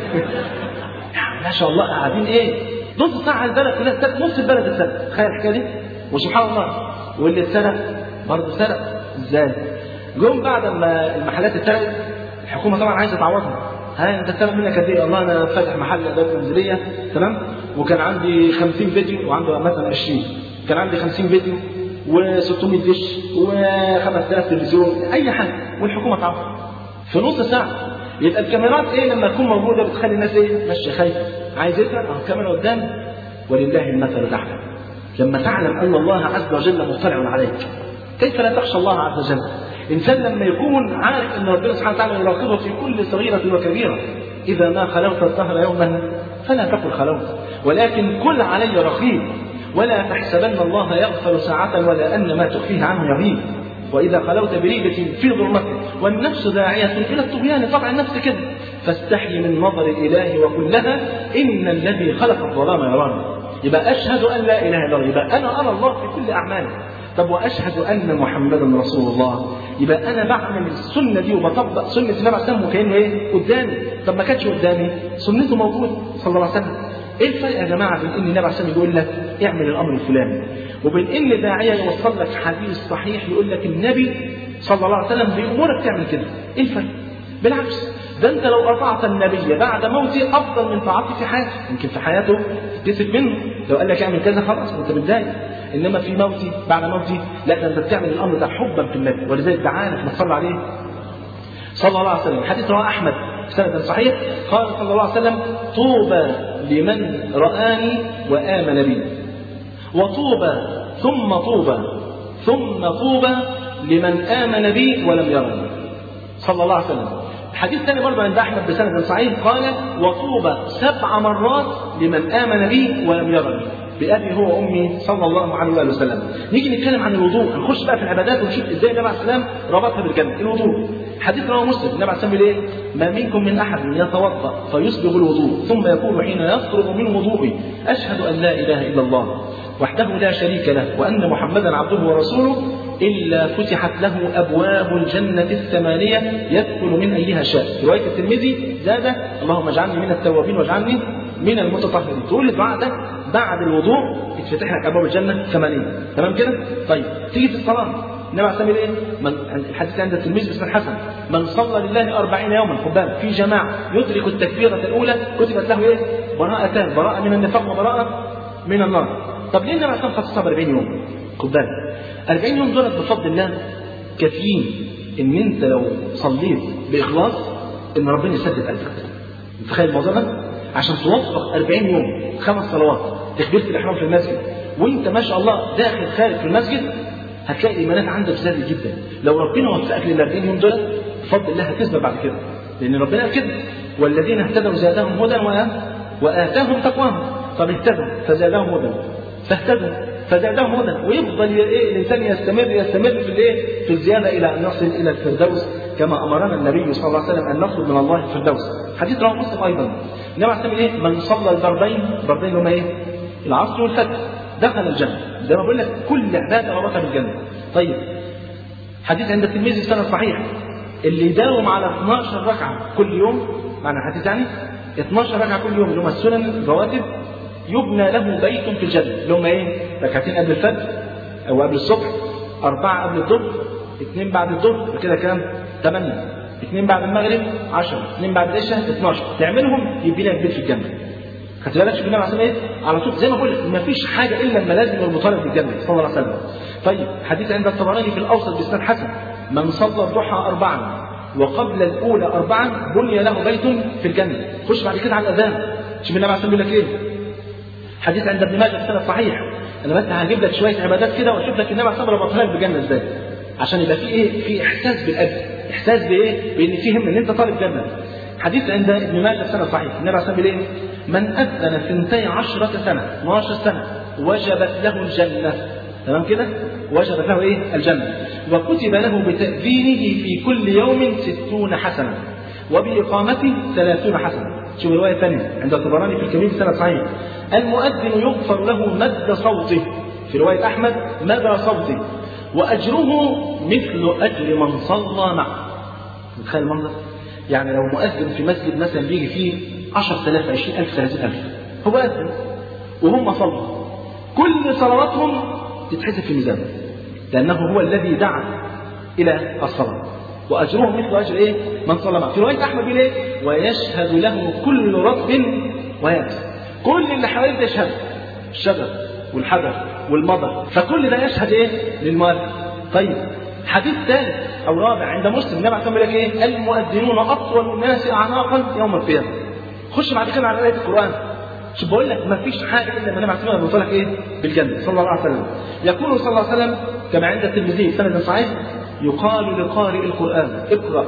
ما شاء الله قاعدين ايه نص ساعه البلد كلها اتسرق، نص البلد اتسرق. تخيل الحكايه دي. وسبحان الله واللي اتسرق برضه سرق. ازاي؟ جم بعد ما المحلات اتسرقت الحكومه طبعا عايزه تعوضهم. انت اتسرق منك قد ايه؟ الله انا فاتح محل ادوات منزليه، تمام، وكان عندي 50 فيديو، وعنده مثلا 20، كان عندي 50 فيديو و600 دش و5000 تلفزيون، اي حاجه، والحكومه تعوض في نص ساعه. يبقى الكاميرات ايه لما تكون موجوده بتخلي الناس ايه ماشيه خايفه، عايز يسرق الكاميرا قدام. ولله المثل الاعلى. لما تعلم ان الله عز وجل مطلع عليك كيف لا تخشى الله عز وجل؟ إنسان لما يكون عارف أن ربنا سبحانه وتعالى يراقبه في كل صغيرة وكبيرة. إذا ما خلوت الدهر يوما فلا تقل خلوت، ولكن كل علي رقيب، ولا تحسبن الله يغفر ساعة ولا أن ما تخفيه عنه يغيب. وإذا خلوت بريبة في ظلمته والنفس داعية إلى الطغيان، طبع النفس كده، فاستحي من نظر الإله وقل لها إن الذي خلق الظلام يراني. يبقى أشهد أن لا إله إلا الله، يبقى أنا أرى الله في كل أعمالي. طب وأشهد أن محمدا رسول الله، يبقى أنا بعمل السنة دي وبطبق سنة النبي عليه الصلاة والسلام وكأنه إيه قدامي. طب ما كانتش قدامي، سنته موجودة صلى الله عليه وسلم. إيه الفرق يا جماعة بين إن النبي عليه الصلاة والسلام يقول لك اعمل الأمر الفلاني، وبين إن داعية يوصل لك حديث صحيح يقول لك النبي صلى الله عليه وسلم بيأمرك تعمل كده؟ إيه الفرق؟ بالعكس، ده أنت لو أطعت النبي بعد موته أفضل من طاعته في حياته. يمكن في حياته تكتسب منه، لو قال لك اعمل كذا خلاص أنت متضايق، إنما في موتي بعد موتي لا، ده أنت بتعمل الأمر ده حبا في النبي، ولذلك دعانا نصلي عليه صلى الله عليه وسلم. حديث رواه أحمد سند صحيح، قال صلى الله عليه وسلم: طوبى لمن رآني وآمن بي، وطوبى ثم طوبى ثم طوبى لمن آمن بي ولم يرني، صلى الله عليه وسلم. حديث ثاني برضه عند أحمد بسند صحيح قال: وطوبى 7 مرات لمن آمن بي ولم يرني، بأبي هو وأمي صلى الله عليه وآله وسلم. نيجي نتكلم عن الوضوء، هنخش بقى في العبادات ونشوف ازاي النبي عليه السلام ربطها بالجنة. الوضوء حديث رواه مسلم، النبي عليه السلام بيقول ايه؟ ما منكم من أحد يتوضأ فيسبغ الوضوء ثم يقول حين يفرغ من وضوئه: أشهد أن لا إله إلا الله وحده لا شريك له وأن محمدا عبده ورسوله، إلا فتحت له أبواب الجنة 8 يدخل من أيها شاء. في رواية الترمذي زاد: اللهم اجعلني من التوابين واجعلني من المتطهرين. تقول الدعاء ده بعد الوضوء يتفتح لك أبواب الجنة 8. تمام كده؟ طيب تيجي في الصلاة النبي عليه الصلاة والسلام ايه؟ الحديث عند الترمذي باسم الحسن: من صلى لله 40 يوما خد بالك في جماعة يدرك التكبيرة الأولى كتبت له ايه؟ براءتان، براءة من النفاق وبراءة من النار. طب ليه النبي عليه الصلاة والسلام خصصها ب 40 يوم؟ خد بالك 40 يوم دولت بفضل الله كافيين ان انت لو صليت بإخلاص ان ربنا يسدد قلبك. تخيل الموضوع ده عشان توفق 40 يوم 5 صلوات، تكبيرة الإحرام في المسجد وانت ما شاء الله داخل خارج في المسجد هتلاقي الايمانات عندك زادت جدا. لو ربنا وفقك لل40 يوم دول بفضل الله هتثبت بعد كده، لان ربنا قال كده والذين اهتدوا زادهم هدى وآتاهم تقواهم. طب اهتدوا فزادهم هدى، فاهتدوا فزادهم هدى، ويفضل الانسان يستمر في الزياده الى ان يصل الى الفردوس كما امرنا النبي صلى الله عليه وسلم ان نطلب من الله الفردوس. حديث رواه مسلم ايضا. النبي عليه الصلاه من صلى الضربين هما العصر والفجر دخل الجنه. زي ما بقول لك كل عباده ربطها بالجنه. طيب حديث عند الترمذي سنة صحيح، اللي يداوم على 12 ركعه كل يوم، معنى الحديث يعني 12 ركعه كل يوم اللي هم السنن الرواتب، يبنى له بيت في الجنه، اللي هم ركعتين قبل الفجر او قبل الصبح، 4 قبل الظهر، 2 بعد الظهر، كده كام؟ 8، 2 بعد المغرب 10، 2 بعد العشاء 12، تعملهم يبني لك بيت في الجنه. خدت بالك شوف النبي عليه على طول زي ما بقول لك ما فيش حاجه الا الملازم والمطالب في الجنه صلى الله عليه وسلم. طيب حديث عند الطبراني في الاوسط باسناد حسن، من صلى الضحى 4 وقبل الاولى 4 بني له بيت في الجنه. خش بعد كده على الاذان، شوف النبي عليه بيقول لك حديث عند ابن ماجه بسند صحيح. انا بس هجيب لك شويه عبادات كده واشوف لك النبي عليه ربطها لك بالجنه ازاي، عشان يبقى في في احساس بالاجر، احساس بان فيهم ان انت طالب جنه. حديث عند ابن ماجه بسند صحيح، النبي عليه بيقول من اذن 12 سنه 12 سنه وجبت له الجنه. تمام كده؟ وجبت له الجنه، وكتب له بتأذينه في كل يوم 60 حسنه وبإقامته 30 حسنه. شوف الروايه الثانيه عند الطبراني في الكبير بسند صحيح، المؤذن يغفر له مد صوته، في روايه احمد مدى صوته، واجره مثل اجر من صلى معه. متخيل المنظر؟ يعني لو مؤذن في مسجد مثلا بيجي فيه 10,000 20,000 30,000، هو أذن وهم صلوا، كل صلواتهم تتحسب في ميزانه، لأنه هو الذي دعا إلى الصلاة، وأجره مثل أجر من صلى معه. في رواية أحمد بن ويشهد له كل رب ويابس، كل اللي حواليه يشهد، الشجر والحجر والمطر، فكل ده يشهد للمؤذن. طيب حديث ثالث أو رابع عند مسلم، النبي عليه الصلاة والسلام يقول المؤذنون أطول الناس أعناقا يوم القيامة. خش بعد كده على آية القرآن. شوف بقول لك ما فيش حاجة إلا ما النبي عليه الصلاة والسلام بيقول لك بالجنة صلى الله عليه وسلم. يقول صلى الله عليه وسلم كما عند الترمذي سند صحيح، يقال لقارئ القرآن اقرأ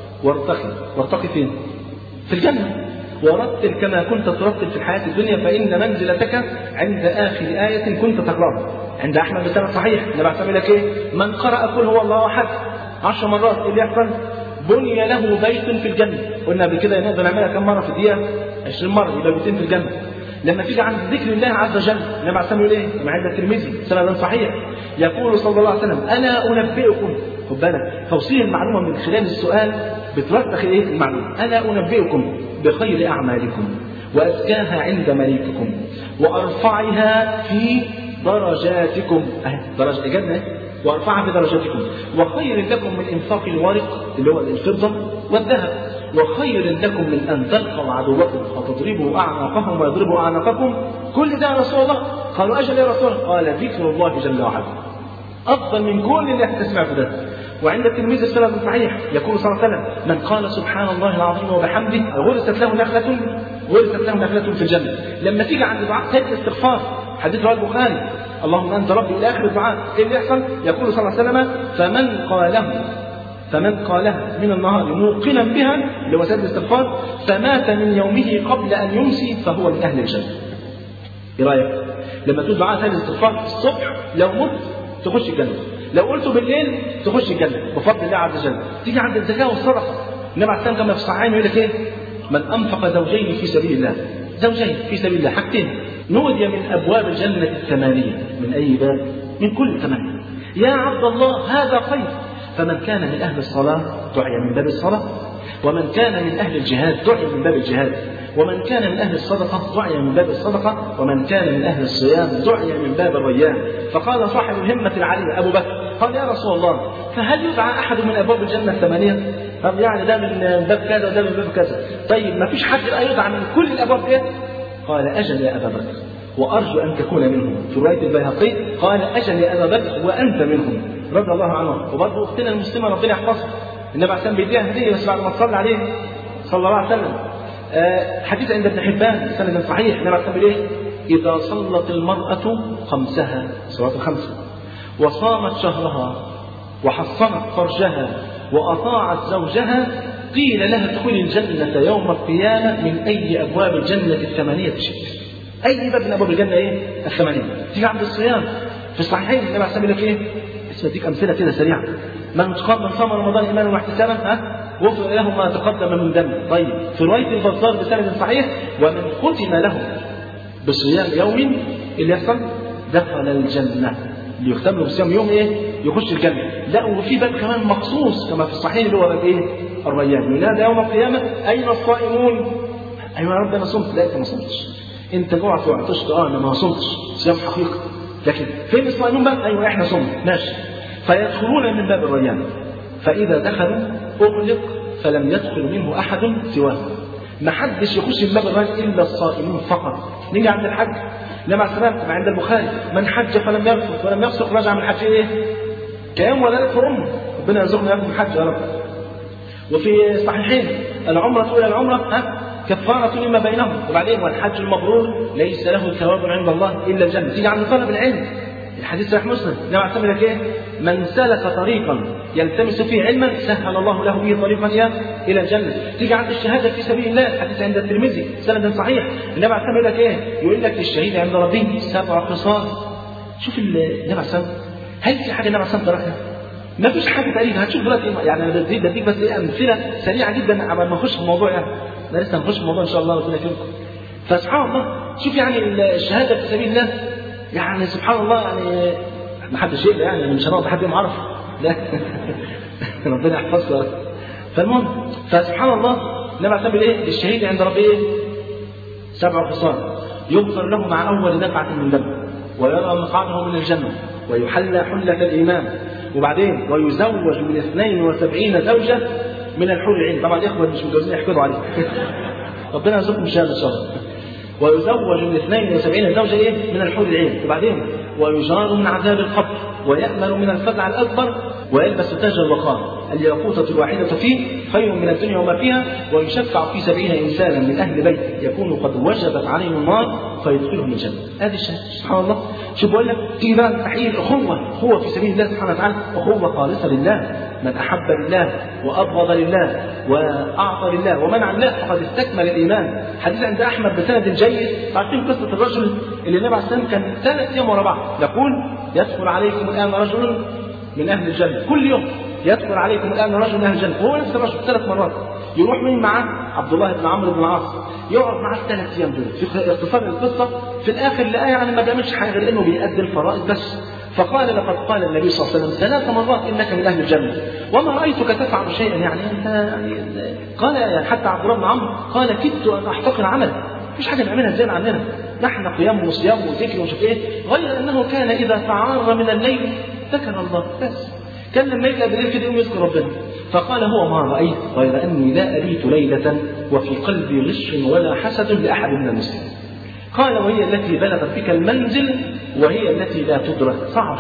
وارتقي فين؟ في الجنة، ورتل كما كنت ترتل في الحياة الدنيا فإن منزلتك عند آخر آية كنت تقرأها. عند أحمد بسند صحيح النبي عليه الصلاة والسلام من قرأ قل هو الله أحد 10 مرات اللي يحصل بني له بيت في الجنة. قلنا قبل كده نقدر نعملها كم مرة في الدقيقة؟ 20 مرة، يبقى بيتين في الجنة. لما تيجي عند ذكر الله عز وجل النبي عليه الصلاة والسلام كما عند الترمذي سند صحيح، يقول صلى الله عليه وسلم أنا أنبئكم. خد بالك توصيل المعلومة من خلال السؤال بترسخ المعلومة. أنا أنبئكم بخير أعمالكم وأزكاها عند مليككم وأرفعها في درجاتكم. درجة إجابة وارفعها في درجاتكم، وخير لكم من انفاق الورق اللي هو الفضة والذهب، وخير لكم من ان تلقوا عدوكم فتضربوا اعناقهم ويضربوا اعناقكم. كل ده يا رسول الله؟ قالوا اجل يا رسول الله. قال ذكر الله جل وعلا افضل من كل اللي هتسمع في ده. وعند الترمذي السند صحيح يقول صلى الله عليه وسلم من قال سبحان الله العظيم وبحمده غرست له نخلة في الجنة. لما تيجي عند دعاء سيد الاستغفار حديث رواه البخاري اللهم انت ربي الى اخر الدعاء، ايه اللي يحصل؟ يقول صلى الله عليه وسلم فمن قالها من النهار موقنا بها اللي هو سيد الاستغفار فمات من يومه قبل ان يمسي فهو من اهل الجنه. ايه رايك؟ لما تقول دعاء سيد الاستغفار الصبح لو مت تخش الجنه، لو قلته بالليل تخش الجنه بفضل الله عز وجل. تيجي عند الزكاه والصدقه النبي عليه الصلاه كما في الصحيحين يقول لك من انفق زوجين في سبيل الله، زوجين في سبيل الله حاجتين، نودي من أبواب الجنة 8. من أي باب؟ من كل 8. يا عبد الله هذا خير. فمن كان من أهل الصلاة دعي من باب الصلاة، ومن كان من أهل الجهاد دعي من باب الجهاد، ومن كان من أهل الصدقة دعي من باب الصدقة، ومن كان من أهل الصيام دعي من باب الريان. فقال صاحب الهمة العالية أبو بكر قال يا رسول الله فهل يدعى أحد من أبواب الجنة 8؟ طب يعني ده من باب كذا وده من باب كذا. طيب ما فيش حد يدعى من كل الأبواب دي؟ قال أجل يا أبا بكر وأرجو أن تكون منهم. في رواية البيهقي قال أجل يا أبا بكر وأنت منهم رضي الله عنه. وبرضه أختنا المسلمة ربنا يحفظها النبي عليه الصلاة والسلام بيديها هدية بس بعد ما تصلي عليه صلى الله عليه وسلم. حديث عند ابن حبان سند صحيح النبي عليه الصلاة والسلام إذا صلت المرأة خمسها صلاة الخمسة وصامت شهرها وحصنت فرجها وأطاعت زوجها قيل لها ادخلي الجنة يوم القيامة من أي أبواب الجنة الثمانية شئت. أي باب من أبواب الجنة إيه؟ الثمانية. تيجي عند الصيام في الصحيحين النبي عليه لك إيه؟ اسمع أمثلة كده سريعة. من صام رمضان إيمانا واحتسابا غفر له ما تقدم من ذنبه. طيب في رواية البزار بسند صحيح ومن ختم له بصيام يوم اللي يحصل دخل الجنة. اللي يختم له بصيام يوم إيه؟ يخش الجنة. لا وفي باب كمان مخصوص كما في الصحيح اللي هو باب إيه؟ الريان. ينادى يوم القيامة أين الصائمون؟ أيوة يا رب أنا صمت. لا أنت ما صمتش. أنت جوعت وعطشت أنا ما صمتش صيام حقيقي. لكن فين الصائمون بقى؟ أيوة إحنا صمت ماشي. فيدخلون من باب الريان فإذا دخلوا أغلق فلم يدخل منه أحد سواه. ما حدش يخش من باب الريان إلا الصائمون فقط. نيجي عند الحج لما سمعت عند البخاري من حج فلم يرفث ولم يفسق رجع من الحج إيه؟ كيوم ولدته أمه. ربنا يرزقنا ياكم الحج يا رب. وفي الصحيحين العمرة إلى العمرة كفارة لما بينهم. وبعدين والحج المبرور ليس له ثواب عند الله إلا الجنة. تيجي عند طلب العلم الحديث صحيح مسلم نعم اعتمد لك ايه؟ من سلك طريقا يلتمس فيه علما سهل الله له به طريقا الى الجنه. تيجي عند الشهاده في سبيل الله الحديث عند الترمذي سند صحيح النبي اعتمد لك ايه؟ يقول لك الشهيد عند ربه 7 خصال. شوف النبي عليه الصلاه هل في حاجه النبي عليه الصلاه والسلام ما فيش حاجه تقريبا. هتشوف دلوقتي يعني انا بديك بس ايه امثله سريعه جدا قبل ما نخش في الموضوع. يعني احنا لسه هنخش في الموضوع ان شاء الله ربنا يكرمكم. فسبحان الله شوف يعني الشهاده في سبيل الله يعني سبحان الله يعني ما حدش يقلق يعني مش هنقعد حد معرف لا ربنا يحفظك. فالمهم فسبحان الله لما اعتبر ايه الشهيد عند ربه ايه 7 خصال يغفر له مع اول دفعه من دم ويرى مقعده من الجنه ويحلى حله الايمان وبعدين ويزوج من 72 زوجه من الحور العين. طبعا الاخوه مش متجوزين يحكوا عليه ربنا يرزقكم شهاده ان شاء الله. ويزوج من 72 زوجة إيه؟ من الحور العين. وبعدين ويجار من عذاب القبر ويأمن من الفزع الأكبر ويلبس تاج الوقار الياقوتة الواحدة فيه خير من الدنيا وما فيها ويشفع في 70 إنسانا من أهل بيت يكون قد وجبت عليهم النار فيدخلهم الجنة. هذه الشهادة سبحان الله. شو بقول لك تيجي بقى تحقيق الأخوة في سبيل الله سبحانه وتعالى أخوة خالصة لله. من أحب لله وأبغض لله وأعطى لله ومنع لله فقد استكمل الإيمان. حديث عند أحمد بسند جيد. عارفين قصة الرجل اللي النبي عليه الصلاة والسلام كان 3 أيام ورا بعض يقول يدخل عليكم الآن رجل من أهل الجنة. كل يوم يدخل عليكم الآن رجل من أهل الجنة. هو نفس الرجل 3 مرات. يروح مين معاه؟ عبد الله بن عمرو بن العاص. يقعد معاه 3 أيام دول. في اختصار القصة في الآخر لقاه يعني ما بيعملش حاجة غير إنه بيأدي الفرائض بس. فقال لقد قال النبي صلى الله عليه وسلم 3 مرات إنك من أهل الجنة وما رأيتك تفعل شيئا يعني أنت يعني قال يعني حتى عبد الله بن عمرو قال كدت أن أحتقر عمل. مفيش حاجة نعملها زيادة عننا. نحن قيام وصيام وذكر وشوف إيه غير أنه كان إذا تعار من الليل ذكر الله بس. كان لما يجي بالليل كده يوم يذكر ربنا. فقال هو ما رأيت غير أني لا أبيت ليلة وفي قلبي غش ولا حسد لأحد من المسلمين. قال وهي التي بلغت بك المنزل وهي التي لا تدرك. صعب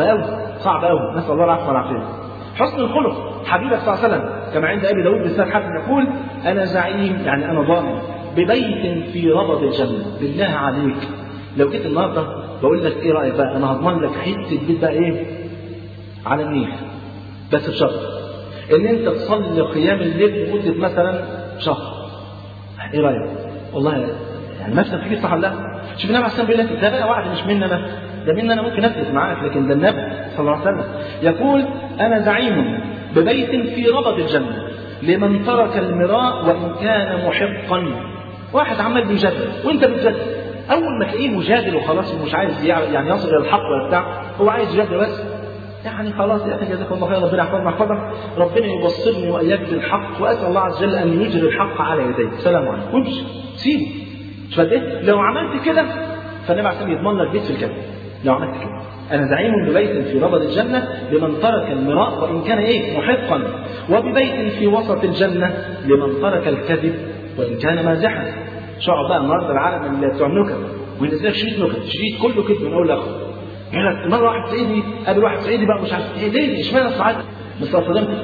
أوي نسأل الله العفو والعافية. حسن الخلق حبيبك صلى الله عليه وسلم كما عند أبي داود بسند حسن يقول أنا زعيم يعني أنا ضامن ببيت في ربض الجنة. بالله عليك لو جيت النهارده بقول لك إيه رأيك بقى أنا هضمن لك حتة بيت بقى إيه على النيل بس بشرط إن أنت تصلي قيام الليل لمدة مثلا شهر. إيه رأيك؟ والله يعني ما تفكير صح ولا لا؟ شوف النبي عليه الصلاة والسلام بيقول لك ده بقى وعد مش مني انا، ده مني انا ممكن افلت معاك، لكن ده النبي صلى الله عليه وسلم يقول انا زعيم ببيت في ربض الجنه لمن ترك المراء وان كان محقا. واحد عمال بيجادل وانت بتجادل، اول ما تلاقيه مجادل وخلاص ومش عايز يعني يصل الى الحق ولا بتاع، هو عايز يجادل بس يعني خلاص يا اخي جزاك الله خير، ربنا يحفظنا يحفظك، ربنا يبصرني واياك بالحق، واسال الله عز وجل ان يجري الحق على يديك. سلام عليكم وامشي سيبه. مش فاهم ايه؟ لو عملت كده فالنبي عليه الصلاه والسلام يضمن لك بيت في الجنه. لو عملت كده انا زعيم ببيت في ربض الجنه لمن ترك المراء وان كان ايه محقا، وببيت في وسط الجنه لمن ترك الكذب وان كان مازحا. شعب بقى النهارده العالم اللي بتوع النكت وينزل لك شريط نكت، شريط كله كذب من اول لاخر. يقول لك مره واحد صعيدي قابل واحد صعيدي بقى مش عارف ايه ليه اشمعنى الصعايده مستفردين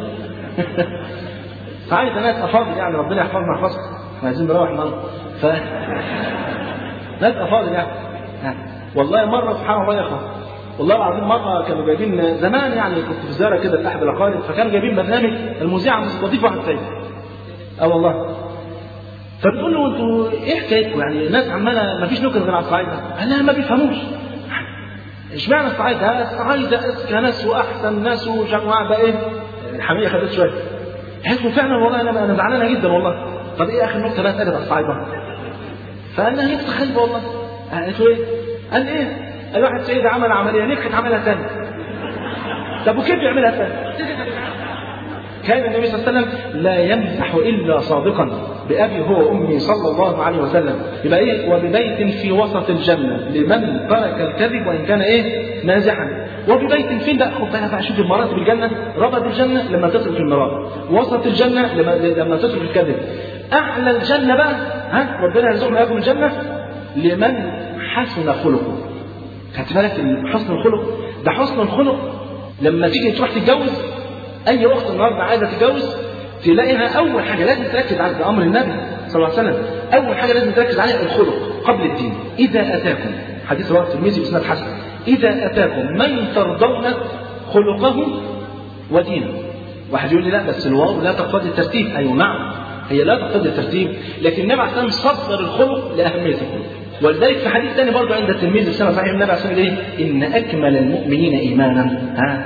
صعايده ناس افاضل يعني ربنا يحفظنا يحفظكم، احنا عايزين نروح النهارده ناس افاضل يعني. والله مرة سبحان الله يا أخوان، والله العظيم مرة كانوا جايبين زمان يعني كنت في زيارة كده لأحد الأقارب، فكانوا جايبين برنامج المذيعة مستضيف واحد سيد. والله. فبتقول له انتوا ايه حكايتكم؟ يعني الناس عمالة ما فيش نكت غير على الصعايدة. أنا ما بيفهموش. اشمعنى الصعايدة؟ الصعايدة أذكى ناس وأحسن ناس وجماعة بقى إيه؟ الحمية خدت شوية. حسوا فعلا والله أنا زعلانة جدا والله. طب إيه آخر نكتة بقى اتقالت على الصعايدة؟ فقال لها نكتة خايبة والله. قالت له إيه؟ قال إيه؟ الواحد سيد عمل عملية نجحت عملها ثاني. طب وكيف يعملها ثاني؟ كان النبي صلى الله عليه وسلم لا يمزح إلا صادقا بأبي هو وأمي صلى الله عليه وسلم. يبقى إيه؟ وببيت في وسط الجنة لمن ترك الكذب وإن كان إيه؟ مازحا. وببيت فين بقى؟ خد بقى شوف المراتب الجنة. ربط الجنة لما تصل في المرأة، وسط الجنة لما تصل في الكذب، أعلى الجنة بقى ربنا يرزقنا إياكم الجنة لمن حسن خلقه. خدت بالك حسن الخلق ده؟ حسن الخلق لما تيجي تروح تتجوز، أي أخت النهارده عايزة تتجوز تلاقيها أول حاجة لازم تركز على أمر النبي صلى الله عليه وسلم. أول حاجة لازم تركز عليها الخلق قبل الدين. إذا أتاكم، حديث رواه الترمذي بإسناد حسن، إذا أتاكم من ترضون خلقه ودينه. واحد يقول لي لا بس الواو لا تقتضي الترتيب. أيوة نعم هي لا تقتضي الترتيب، لكن النبي عليه الصلاة والسلام صدر الخلق لأهميته. ولذلك في حديث ثاني برضه عند الترمذي بسنة صحيح النبي عليه الصلاة والسلام إيه؟ إن أكمل المؤمنين إيمانا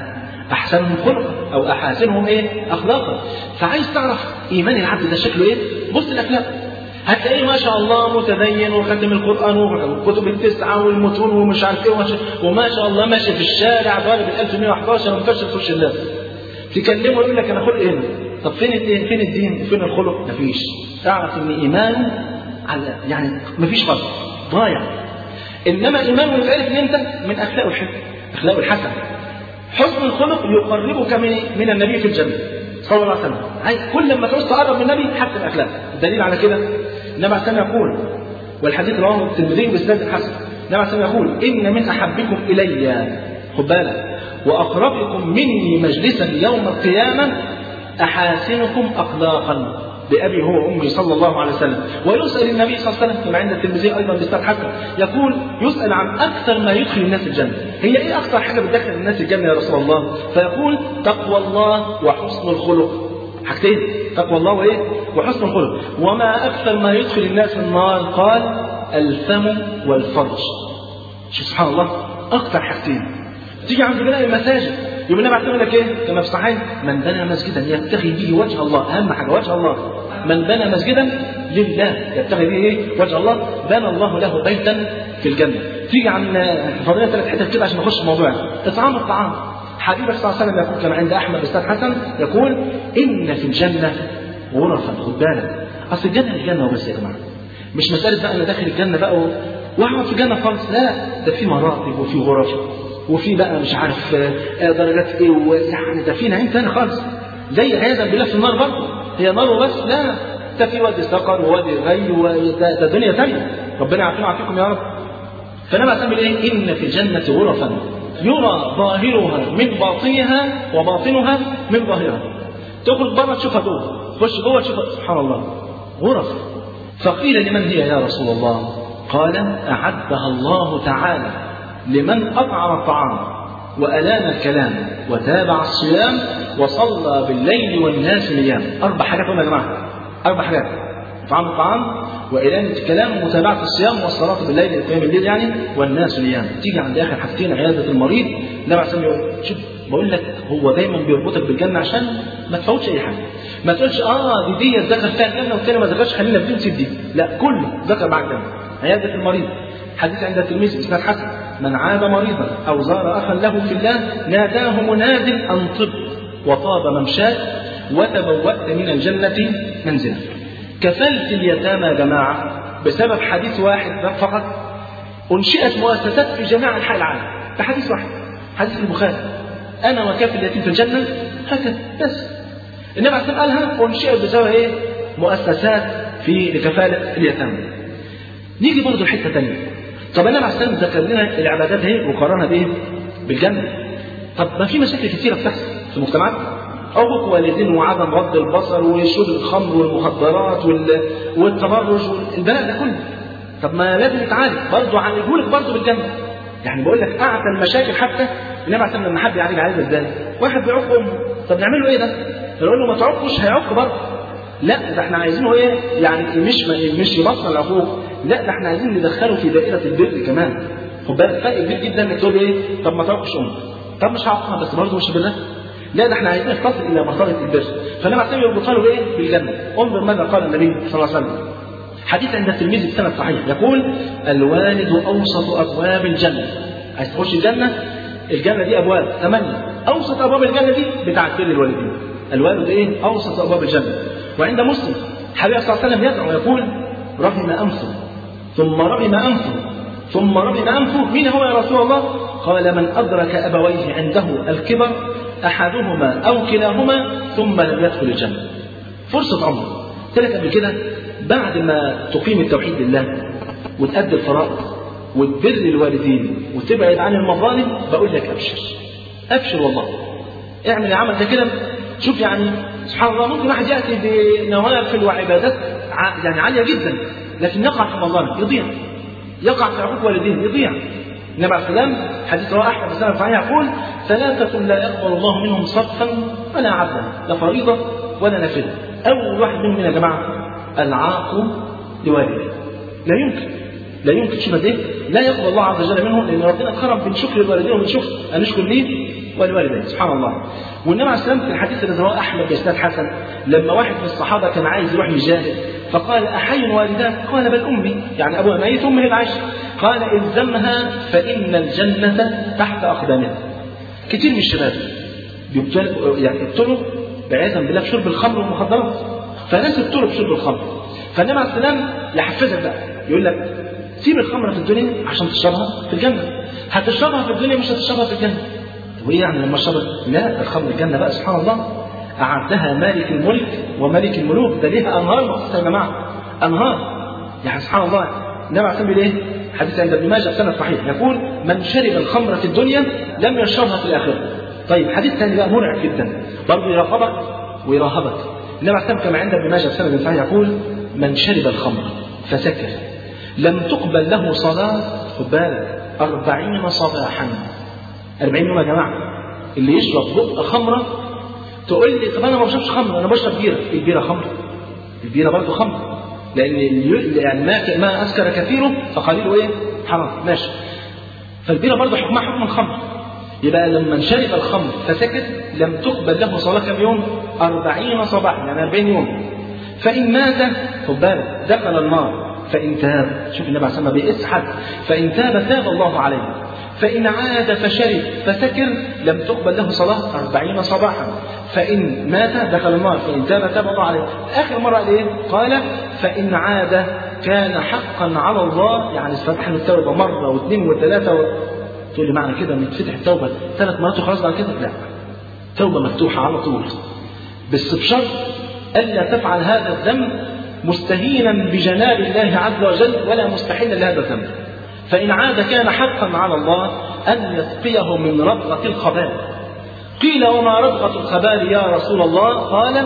أحسنهم خلقا أو أحاسنهم إيه؟ أخلاقا. فعايز تعرف إيمان العبد ده شكله إيه؟ بص الأخلاق، هتلاقيه ما شاء الله متدين وختم القرآن والكتب التسعة والمتون ومش عارف إيه وما شاء الله ماشي في الشارع ضارب 1111 ومكشف في وش الناس. تكلمه يقول لك أنا خلق هنا. طب فين الدين وفين الخلق؟ مفيش. تعرف إن إيمانه على يعني مفيش فرق، ضايع. إنما إيمانه يعرف إن أنت من أخلاقه الحسن، أخلاقه الحسن. حسن الخلق يقربك من النبي في الجنة صلى الله عليه وسلم. كل ما تعوز تقرب من النبي حسن الأخلاق. الدليل على كده النبي عليه الصلاة والسلام يقول، والحديث رواه الترمذي بإسناد حسن، النبي عليه الصلاة والسلام يقول إن من أحبكم إلي، خد بالك، وأقربكم مني مجلسا يوم القيامة أحاسنكم أخلاقا بأبي هو وأمي صلى الله عليه وسلم. ويسأل النبي صلى الله عليه وسلم كما عند الترمذي أيضا بإسناد حسن، يقول يسأل عن أكثر ما يدخل الناس الجنة. هي إيه أكثر حاجة بتدخل الناس الجنة يا رسول الله؟ فيقول تقوى الله وحسن الخلق. حاجتين، تقوى الله وإيه؟ وحسن الخلق. وما أكثر ما يدخل الناس النار؟ قال الفم والفرج. شوف سبحان الله، أكثر حاجتين. تيجي عند بناء المساجد يبقى النبي عليه لك ايه؟ كما في الصحيح من بنى مسجدا يبتغي به وجه الله، اهم حاجه وجه الله. من بنى مسجدا لله يبتغي به ايه؟ وجه الله، بنى الله له بيتا في الجنه. تيجي عن فضيله 3 حتت كده عشان نخش في موضوعنا. اطعام الطعام. حبيبك صلى الله عليه وسلم يقول كما عند احمد بن حسن يقول ان في الجنه غرفا. خد بالك اصل الجنه الجنه وبس يا جماعه، مش مساله بقى انا داخل الجنه بقى واقعد في الجنه خالص، لا ده في مراتب وفي غرف وفي بقى مش عارف درجات ايه، ويعني ده في نعيم ثاني خالص. زي عياذا بالله في النار برضه، هي نار وبس؟ لا، ده في وادي سقر ووادي غي وده دنيا ثانيه. ربنا يعافينا ويعافيكم يا رب. فانا بسمي ايه؟ ان في الجنه غرفا يرى ظاهرها من باطنها وباطنها من ظاهرها. تخرج بره تشوفها جوه، تخش جوه تشوفها. سبحان الله، غرف. فقيل لمن هي يا رسول الله؟ قال اعدها الله تعالى لمن أطعم الطعام وألان الكلام وتابع الصيام وصلى بالليل والناس نيام. 4 حاجات يا جماعة، 4 حاجات: إطعام الطعام وإلان الكلام ومتابعة الصيام والصلاة بالليل، قيام الليل يعني، والناس نيام. تيجي عند آخر حاجتين عيادة المريض. النبي عليه الصلاة والسلام شوف بقول لك هو دايما بيربطك بالجنة عشان ما تفوتش أي حاجة. ما تقولش دي ذكر فيها الجنة والثاني ما ذكرش خلينا في دي نسيب دي، لا كله ذكر مع الجنة. عيادة المريض. حديث عند الترمذي بإسناد حسن: من عاد مريضا أو زار أخا له في الله ناداه مناد أن طب وطاب ممشاك وتبوأت من الجنة منزلا. كفلت اليتامى يا جماعة بسبب حديث واحد فقط أنشئت مؤسسات في جميع أنحاء العالم بحديث واحد، حديث البخاري: أنا وكافل اليتيم في الجنة هكذا بس. النبي عليه الصلاة والسلام قالها أنشئت بسبب إيه؟ مؤسسات لكفالة اليتامى. نيجي برضه لحتة تانية. طب النبي عليه الصلاة والسلام ذكر لنا العبادات اهي وقارنها بايه؟ بالجنة. طب ما في مشاكل كثيرة بتحصل في المجتمعات، عقوق والدين وعدم غض البصر وشرب الخمر والمخدرات والتبرج والبلاء ده كله. طب ما لازم يتعالج برضه، عالجهولك برضه بالجنه. يعني بقول لك اعتى المشاكل حتى النبي عليه الصلاه لما حد يعالجها ازاي؟ واحد بيعق امه، طب نعمل له ايه ده؟ نقول له ما تعقش، هيعق برضه. لا ده احنا عايزينه ايه؟ يعني مش يبطل العقوق، لا ده احنا عايزين ندخله في دائره البر كمان. خد بالك فرق كبير جدا انك تقول ايه؟ طب ما تعقش امه، طب مش هعقها بس برضه مش بالله. لا ده احنا عايزين نتصل الى مرحله البر، فالنبي عليه الصلاه يربطها له ايه؟ بالجنه. انظر ماذا قال النبي صلى الله عليه وسلم، حديث عند الترمذي بسند صحيح، يقول: الوالد اوسط ابواب الجنه. عايز تخش الجنه؟ الجنه دي ابواب 8، اوسط ابواب الجنه دي بتاعت بر الوالدين. الوالد ايه؟ اوسط ابواب الجنه. وعند مسلم حبيب صلى الله عليه وسلم يدعو ويقول: رغم انفه ثم رغم انفه ثم رغم انفه. مين هو يا رسول الله؟ قال: من ادرك ابويه عنده الكبر احدهما او كلاهما ثم لم يدخل الجنه. فرصه عمر. قلت لك قبل كده بعد ما تقيم التوحيد لله وتأدي الفرائض وتبر الوالدين وتبعد عن المظالم، بقول لك ابشر ابشر والله. اعمل العمل ده كده. شوف يعني سبحان الله، ممكن واحد ياتي بنوافل وعبادات يعني عاليه جدا، لكن يقع في مظالم يضيع، يقع في عقوق والدين يضيع. النبي عليه السلام حديث رواه احمد بن صحيح يقول: ثلاثه لا يقبل الله منهم صرفا ولا عدلا، لا فريضه ولا نافله. اول واحد منهم يا جماعه العاق لوالديه. لا يمكن شوف ايه؟ لا يقبل الله عز وجل منهم، لان ربنا كرم بالشكر للوالدين وبالشكر ان نشكر ليه والوالدين. سبحان الله. والنبي عليه السلام في الحديث الذي رواه احمد باسناد حسن، لما واحد من الصحابه كان عايز يروح يجاهد فقال: احي والداك؟ قال: بل امي، يعني ابوها ميت امه العايشه. قال: الزمها فان الجنه تحت اقدامها. كتير من الشباب يبتلوا بعياذا بالله بشرب الخمر والمخدرات، فناس ابتلوا بشرب الخمر. فالنبي عليه السلام يحفزك بقى، يقول لك: سيب الخمر في الدنيا عشان تشربها في الجنه. هتشربها في الدنيا مش هتشربها في الجنه. وايه يعني لما شرب؟ لا، الخمر الجنه بقى سبحان الله اعدها مالك الملك وملك الملوك، ده ليها انهار مخصوصه يا جماعه، انهار. يعني سبحان الله النبي عليه الصلاه والسلام ايه؟ حديث عند ابن ماجه بسند صحيح يقول: من شرب الخمر في الدنيا لم يشربها في الاخره. طيب حديث ثاني بقى مرعب جدا برضه يرهبك ويرهبك. النبي عليه الصلاه والسلام كما عند ابن ماجه بسند صحيح يقول: من شرب الخمر فسكر لم تقبل له صلاه، خد بالك، 40 صباحا. 40 يوم يا جماعه. اللي يشرب بق خمره تقول لي: طب انا ما بشربش خمر، انا بشرب بيره. البيره خمر، البيره برضه خمر، لان يعني ما اسكر كثيره فقليله ايه؟ حرام. ماشي. فالبيره برضه حكمها حكم الخمر. يبقى لما شرب الخمر فسكت لم تقبل له صلاه كم يوم؟ 40 صباحا، يعني 40 يوم. فان مات خد بالك دخل النار. فان تاب، شوف النبي عليه الصلاه والسلام بيقيس حد، فان تاب الله عليه. فإن عاد فشرب فسكر لم تقبل له صلاة 40 صباحا. فإن مات دخل النار، فإن تاب الله عليه. آخر مرة إيه؟ قال: فإن عاد كان حقا على الله، يعني فتح له التوبة مرة واثنين وثلاثة تقول لي معنى كده ان تفتح التوبة 3 مرات وخلاص بعد كده؟ لا، توبة مفتوحة على طول، بس بشرط ألا تفعل هذا الذنب مستهينا بجلال الله عز وجل ولا مستحيلا لهذا الذنب. فإن عاد كان حقا على الله أن يسقيه من ربغة الخبال. قيل: وما ربغة الخبال يا رسول الله؟ قال: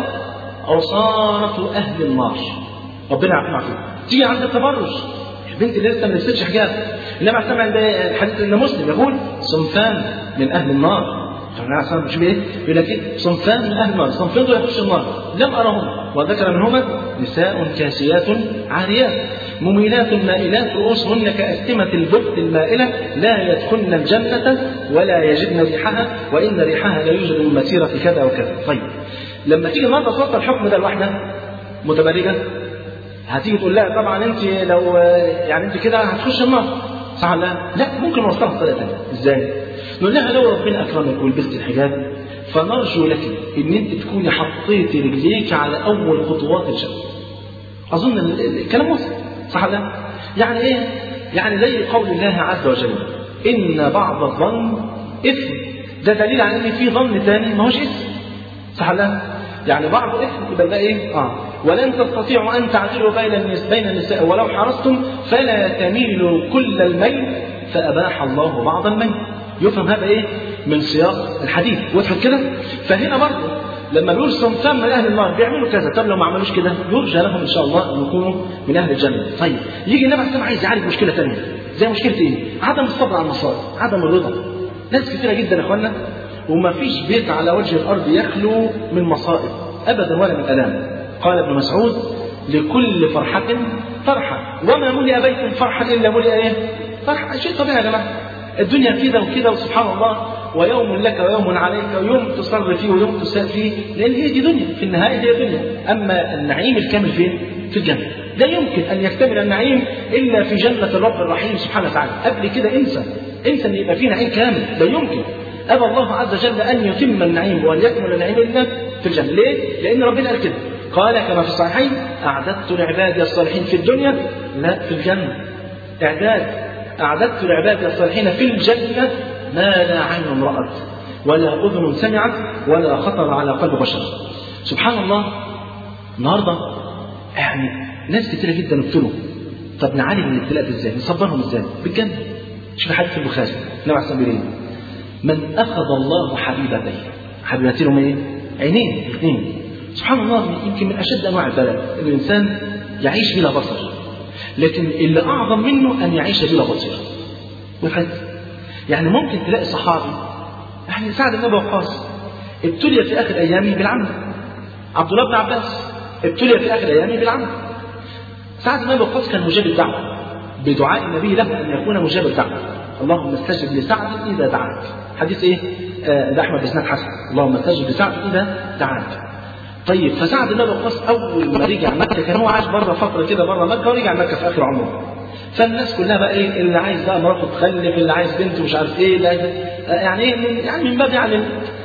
عصارة أهل النار. ربنا يعافينا فيه. تيجي عند التبرج، البنت اللي لسه ما لبستش حجاب، النبي عليه عند الحديث ان مسلم يقول: صنفان من أهل النار. فالنبي عليه مش بإيه؟ يقول لك إيه؟ صنفان من أهل النار، صنفين دول يخشوا النار لم أرهم، وذكر منهما: نساء كاسيات عاريات مميلات مائلات رؤوسهن كأسنمة البخت المائلة لا يدخلن الجنة ولا يجدن ريحها وإن ريحها لا يوجد من مسيرة كذا وكذا. طيب لما تيجي النهارده تصدق الحكم ده لوحدها متبرجة، هتيجي تقول لها: طبعا انت لو يعني انت كده هتخش النار، صح ولا لا؟ ممكن نوصلها بطريقة ثانية. ازاي؟ نقول لها: لو ربنا أكرمك ولبست الحجاب فنرجو لك ان انت تكوني حطيتي رجليك على اول خطوات الجنة. اظن الكلام وصل، صح ولا؟ يعني ايه؟ يعني زي قول الله عز وجل: ان بعض الظن اثم. ده دليل على ان في ظن ثاني ما هوش اثم، صح ولا؟ يعني بعض اثم يبقى ده ايه؟ ولن تستطيعوا ان تعدلوا بين النساء ولو حرصتم فلا تميلوا كل الميل فاباح الله بعض الميل. يفهم هذا ايه؟ من سياق الحديث. وضحت كده؟ فهنا برضه لما بيقول صنفان من اهل النار بيعملوا كذا، طب لو ما عملوش كده يرجى لهم ان شاء الله ان يكونوا من اهل الجنه. طيب يجي النبي عليه الصلاه والسلام عايز يعالج مشكله ثانيه، زي مشكله ايه؟ عدم الصبر على المصائب، عدم الرضا. ناس كثيره جدا يا اخوانا وما فيش بيت على وجه الارض يخلو من مصائب ابدا ولا من الام. قال ابن مسعود: لكل فرحه فرحه، وما ملئ بيت فرحا الا ملئ ايه؟ فرحه. شيء طبيعي يا جماعه، الدنيا كده وكده وسبحان الله، ويوم لك ويوم عليك، ويوم تصر فيه ويوم تساء فيه، لان هي دي دنيا، في النهايه هي دنيا. اما النعيم الكامل فين؟ في الجنه. لا يمكن ان يكتمل النعيم الا في جنه الرب الرحيم سبحانه وتعالى. قبل كده انسى ان يبقى فيه نعيم كامل، لا يمكن. ابى الله عز وجل ان يتم النعيم وان يكمل النعيم الا في الجنه. ليه؟ لان ربنا قال كده، قال كما في الصحيحين: اعددت لعبادي الصالحين في الدنيا لا في الجنه. اعددت لعبادي الصالحين في الجنه ما لا عين رأت ولا أذن سمعت ولا خطر على قلب بشر. سبحان الله. النهارده يعني ناس كتيرة جدا ابتلوا، طب نعالج الابتلاء ده ازاي؟ نصبرهم ازاي؟ بالجنة. شوف حديث البخاري النبي عليه الصلاة من أخذ الله حبيبتيه لهم ايه؟ عينين الاثنين. سبحان الله، يمكن من أشد أنواع البلاء إن الإنسان يعيش بلا بصر، لكن اللي أعظم منه أن يعيش بلا بصيرة. يعني ممكن تلاقي صحابي يعني سعد بن ابي وقاص ابتلي في اخر ايامه بالعمى. عبد الله بن عباس ابتلي في اخر ايامه بالعمى. سعد بن ابي وقاص كان مجاب الدعوه بدعاء النبي له ان يكون مجاب الدعوه. اللهم استجب لسعد اذا دعاك. حديث ايه؟ ده احمد بن حسن. اللهم استجب لسعد اذا دعاك. طيب فسعد بن ابي وقاص اول ما رجع مكه كان هو عاش بره فتره كده بره مكه ورجع مكه في اخر عمره. فالناس كلها بقى ايه؟ اللي عايز بقى مراته تخلف، اللي عايز بنته مش عارف ايه، يعني ايه يعني من باب يعني.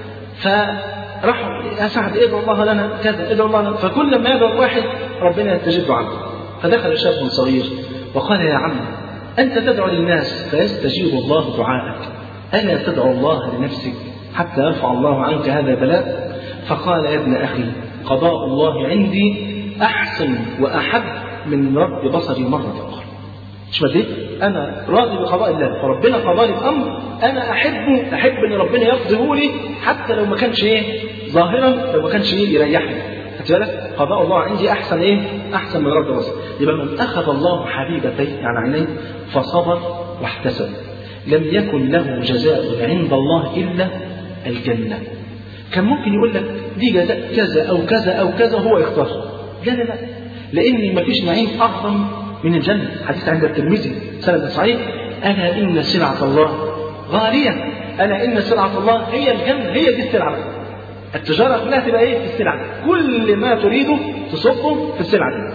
فراحوا يا سعد ادعو الله لنا كذا، ادعو الله لنا. فكل ما يدعو واحد ربنا يستجيب عنه. فدخل شاب صغير وقال: يا عم انت تدعو للناس فيستجيب الله دعاءك، الا تدعو الله لنفسك حتى يرفع الله عنك هذا البلاء؟ فقال: يا ابن اخي قضاء الله عندي احسن واحب من رد بصري مرة اخرى. مش مدري انا راضي بقضاء الله، فربنا قضى لي الامر، انا احب ان ربنا يقضيه لي حتى لو ما كانش ايه ظاهرا، لو ما كانش ايه يريحني. خدت بالك؟ قضاء الله عندي احسن ايه؟ احسن من رد بصر. يبقى من اخذ الله حبيبتيه يعني عينيه فصبر واحتسب لم يكن له جزاء عند الله الا الجنه. كان ممكن يقول لك دي جزاء كذا او كذا او كذا وهو يختار. لا لان ما فيش نعيم اعظم من الجنة. حديث عند الترمذي سند صحيح: ألا إن سلعة الله غالية، ألا إن سلعة الله هي الجنة. هي دي السلعة. التجارة كلها تبقى إيه؟ في السلعة. كل ما تريده تصبه في السلعة دي.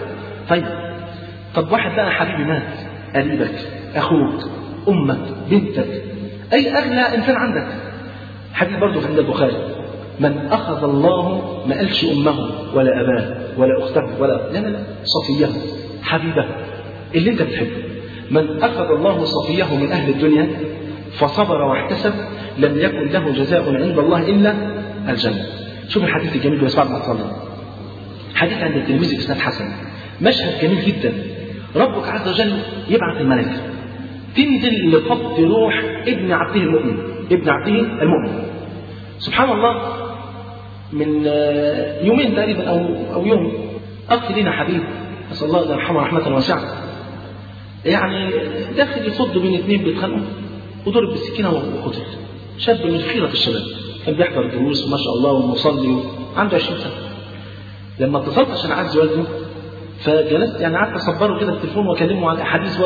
طب واحد بقى حبيبي مات، قريبك، أخوك، أمك، بنتك، أي أغلى إنسان عندك. حديث برضه عند البخاري: من أخذ الله ما قالش أمه ولا أباه ولا أخته ولا لا صفيه حبيبه اللي انت بتحبه. من أخذ الله صفيه من أهل الدنيا فصبر واحتسب لم يكن له جزاء عند الله إلا الجنة. شوف الحديث الجميل بس بعد ما تصلي. حديث عند الترمذي بإسناد حسن، مشهد جميل جدا. ربك عز وجل يبعث الملائكة تنزل لقبض روح ابن عبده المؤمن. سبحان الله. من يومين تقريبا أو يوم أخ لنا حبيب نسأل الله أن يرحمه رحمة واسعة، يعني داخل يصد بين اثنين بيتخانقوا وضرب بالسكينة وقتل. شاب من خيرة الشباب كان بيحضر الدروس وما شاء الله ومصلي عنده 20 سنة. لما اتصلت عشان أعز والده فجلست يعني قعدت أصبره كده بالتليفون وأكلمه عن أحاديث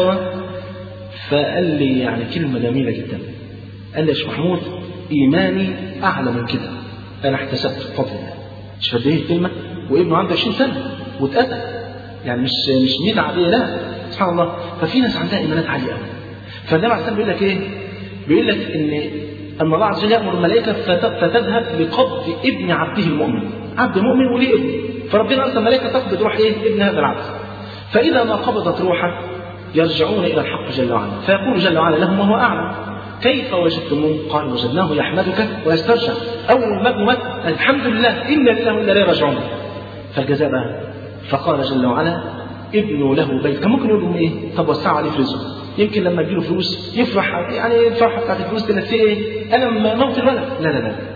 فقال لي يعني كلمة جميلة جدا. قال لي: يا شيخ محمود إيماني أعلى من كده، أنا احتسبت بفضل الله. مش قد إيه الكلمة؟ وابنه عنده 20 سنة واتقتل، يعني مش ميزة عادية، لا سبحان الله. ففي ناس عندها إيمانات عالية قوي. فالنبي عليه الصلاة والسلام بيقول لك إيه؟ بيقول لك أن الله عز وجل يأمر الملائكة فتذهب لقبض ابن عبده المؤمن. عبد مؤمن وليه ابن، فربنا أرسل ملائكة تقبض روح إيه؟ ابن هذا العبد. فإذا ما قبضت روحه يرجعون إلى الحق جل وعلا فيقول جل وعلا لهم وهو أعلم: كيف وجدتموه؟ قال: وجدناه يحمدك ويسترجع. أول ما مات الحمد لله إنا لله وإنا إليه راجعون. فالجزاء بقى فقال جل وعلا: ابنوا له بيت. كان ممكن يقول لهم ايه؟ طب وسعوا عليه في رزقه، يمكن لما تجيله فلوس يفرح، يعني الفرحه بتاعت الفلوس تنسيه ايه؟ انا موت الولد. لا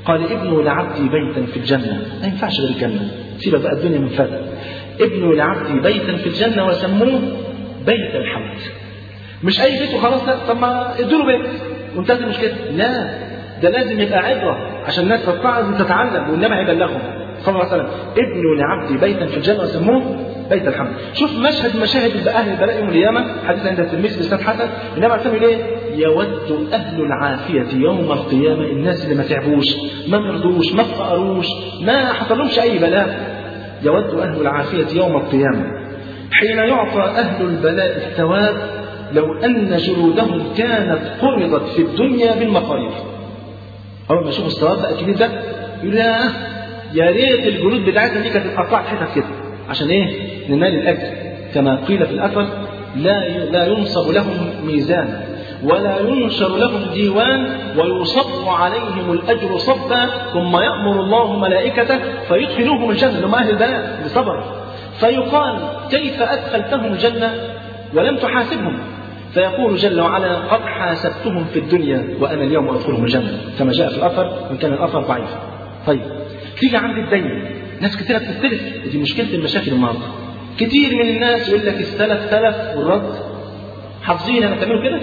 قال ابنوا لعبدي بيتا في الجنة، ما ينفعش غير الجنة، سيبك بقى الدنيا من فاتك. ابنوا لعبدي بيتا في الجنة وسموه بيت الحمد. مش أي بيت وخلاص، لا، طب ما ادوا له بيت وانتهت المشكلة. لا، ده لازم يبقى عبرة عشان الناس تتعظ وتتعلم، والنبي هيبلغهم صلى الله عليه وسلم: ابنوا لعبدي بيتا في الجنة وسموه بيت الحمد. شوف مشهد مشاهد أهل البلاء يوم القيامة، حديث عند الترمذي بإسناد حسن، النبي عليه الصلاة والسلام يود أهل العافية يوم القيامة، الناس اللي ما تعبوش، ما مرضوش، ما فقروش، ما حصلهمش أي بلاء، يود أهل العافية يوم القيامة حين يعطى أهل البلاء الثواب لو أن جلودهم كانت قرضت في الدنيا بالمقاريض. أول ما يشوفوا الثواب بقى الكبير ده يقول يا ريت الجلود بتاعتنا دي كانت اتقطعت حتت كده، عشان ايه؟ ننال الأجر. كما قيل في الأثر: لا ينصب لهم ميزان ولا ينشر لهم ديوان ويصب عليهم الأجر صبا ثم يأمر الله ملائكته فيدخلوهم الجنة، لهم أهل البلاء بصبر، فيقال: كيف أدخلتهم الجنة ولم تحاسبهم؟ فيقول جل وعلا: قد حاسبتهم في الدنيا وأنا اليوم أدخلهم الجنة، كما جاء في الأثر وإن كان الأثر ضعيف. طيب تيجي عند الدين، ناس كثيرة بتختلف، ودي مشكلة المشاكل النهارده. كتير من الناس يقول لك السلف والرد، حافظين أنا تعملوا كده؟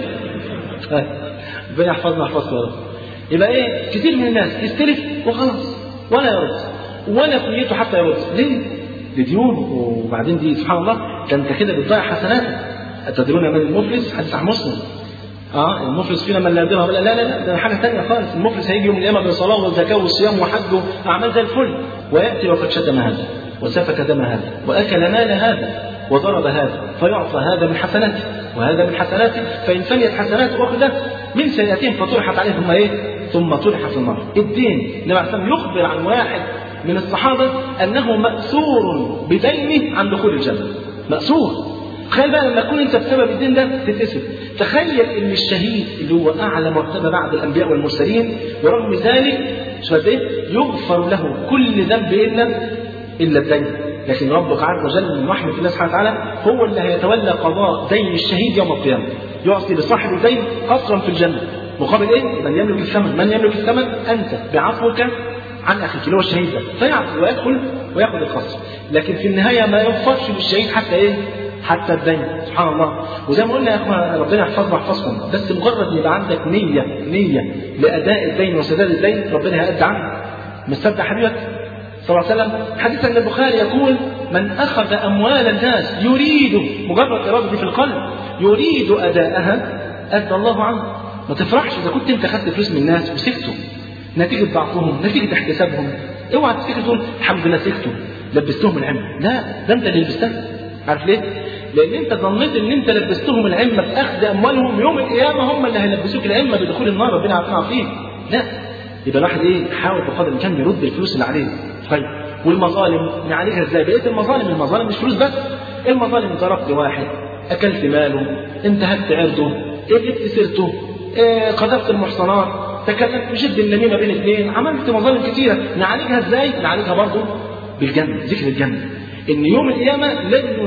ربنا يحفظنا يحفظكم يا رب. يبقى ايه؟ كتير من الناس يستلف وخلاص ولا يرد ولا في نيته حتى يرد. ليه؟ لديون، وبعدين دي سبحان الله ده انت كده بتضيع حسناتك. أتدرون من المفلس؟ حديث عن مسلم. المفلس فينا من لا درهم ولا لا ده حاجه ثانيه خالص. المفلس هيجي يوم القيامه بصلاه وزكاه وصيام وحج واعمال زي الفل، وياتي وقد شتم هذا وسفك دم هذا واكل مال هذا وضرب هذا، فيعطى هذا من حسناته وهذا من حسناته، فان فنيت حسناته اخذ من سيئاتهم فطرحت عليه ثم ايه؟ ثم طرح في النار. الدين النبي عليه الصلاه يخبر عن واحد من الصحابه انه مأسور بدينه عن دخول الجنه. مأسور. تخيل بقى لما تكون انت بسبب الدين ده تتأسر. تخيل ان الشهيد اللي هو اعلى مرتبه بعد الانبياء والمرسلين، ورغم ذلك يغفر له كل ذنب الا الدين. لكن ربك عز وجل من رحمه الله سبحانه وتعالى هو اللي هيتولى قضاء دين الشهيد يوم القيامه، يعطي لصاحب الدين قصرا في الجنه مقابل ايه؟ من يملك الثمن. من يملك الثمن؟ انت بعفوك عن اخيك اللي هو الشهيد ده، فيعفو ويدخل وياخذ القصر. لكن في النهايه ما يغفرش للشهيد حتى ايه؟ حتى الدين. سبحان الله. وزي ما قلنا يا اخوان ربنا يحفظنا ويحفظكم، بس مجرد يبقى عندك نية لأداء الدين وسداد الدين ربنا هيأدي عنك. مصدق حبيبك صلى الله عليه وسلم حديث عن البخاري يقول: من أخذ أموال الناس يريد، مجرد إرادة في القلب، يريد أداءها أدى الله عنه. ما تفرحش إذا كنت أنت خدت فلوس من الناس وسكتوا نتيجة ضعفهم، نتيجة احتسابهم. اوعى تفتكر تقول الحمد لله سكتوا لبستهم العمة. لا، ده أنت اللي لبستها. عارف ليه؟ لأن أنت ظنيت إن أنت لبستهم العمة بأخذ أموالهم، يوم القيامة هم اللي هيلبسوك العمة بدخول النار، ربنا يعافينا فيه. لا، يبقى الواحد يحاول بقدر الإمكان يرد الفلوس اللي عليه. طيب والمظالم نعالجها إزاي؟ بقيت المظالم مش فلوس بس. المظالم ضربت واحد، أكلت ماله، انتهكت عرضه، جبت سيرته، قذفت المحصنات، تكلمت بشد النميمة بين اثنين، عملت مظالم كثيرة. نعالجها إزاي؟ نعالجها برضه بالجنة، ذكر الجنة. إن يوم القيامة لن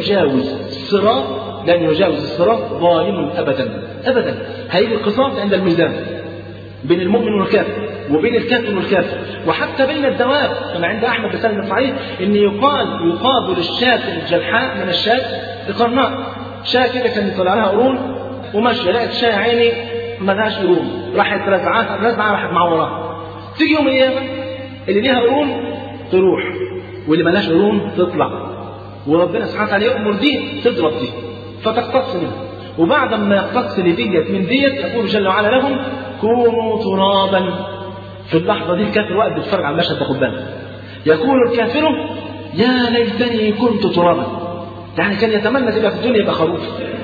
يجاوز الصراط ظالم أبدا. هيجي القصاص عند الميزان بين المؤمن والكافر، وبين الكافر والكافر، وحتى بين الدواب. كما عند أحمد بسند الصحيح إن يقابل الشاة الجلحاء من الشاة القرناء. شاة كده كان يطلع لها قرون وماشية، لقت شاة عيني ما لهاش قرون، راحت رزعها راحت مع وراها. تيجي يوم القيامة اللي ليها قرون تروح واللي ما لهاش قرون تطلع، وربنا سبحانه وتعالى يأمر دي تضرب دي فتقتص منها. وبعد ما يقتص لديت من ديت يقول جل وعلا لهم: كونوا ترابا. في اللحظة دي الكافر واقف بيتفرج على المشهد ده، خد بالك. يقول الكافر: يا ليتني كنت ترابا. يعني كان يتمنى تبقى في الدنيا يبقى خروف.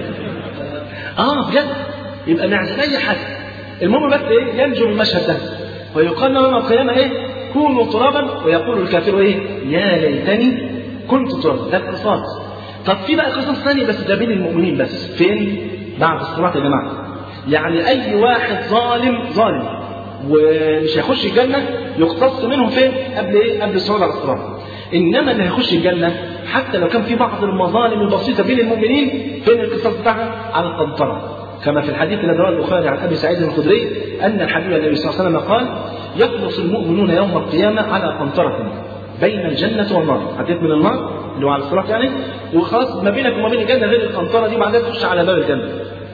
بجد يبقى معزل اي حاجه. المهم بس ينجو من المشهد ده، ويقال يوم القيامه كونوا ترابا، ويقول الكافر يا ليتني كنت ترابا. ده القصاص. طب في بقى قصص ثاني بس ده بين المؤمنين بس. فين؟ بعد الصراط يا جماعه. يعني اي واحد ظالم ومش هيخش الجنه يقتص منهم فين؟ قبل الصعود على الصراط. انما اللي هيخش الجنه حتى لو كان في بعض المظالم البسيطه بين المؤمنين، فين القصاص بتاعها؟ على القنطره. كما في الحديث الذي رواه البخاري عن ابي سعيد الخدري ان الحبيب النبي صلى الله عليه وسلم قال: يخلص المؤمنون يوم القيامة على قنطرة بين الجنة والنار. عديت من النار اللي هو على الصراط يعني، وخلاص ما بينك وما بين الجنة غير القنطرة دي، وبعدين تخش على باب الجنة.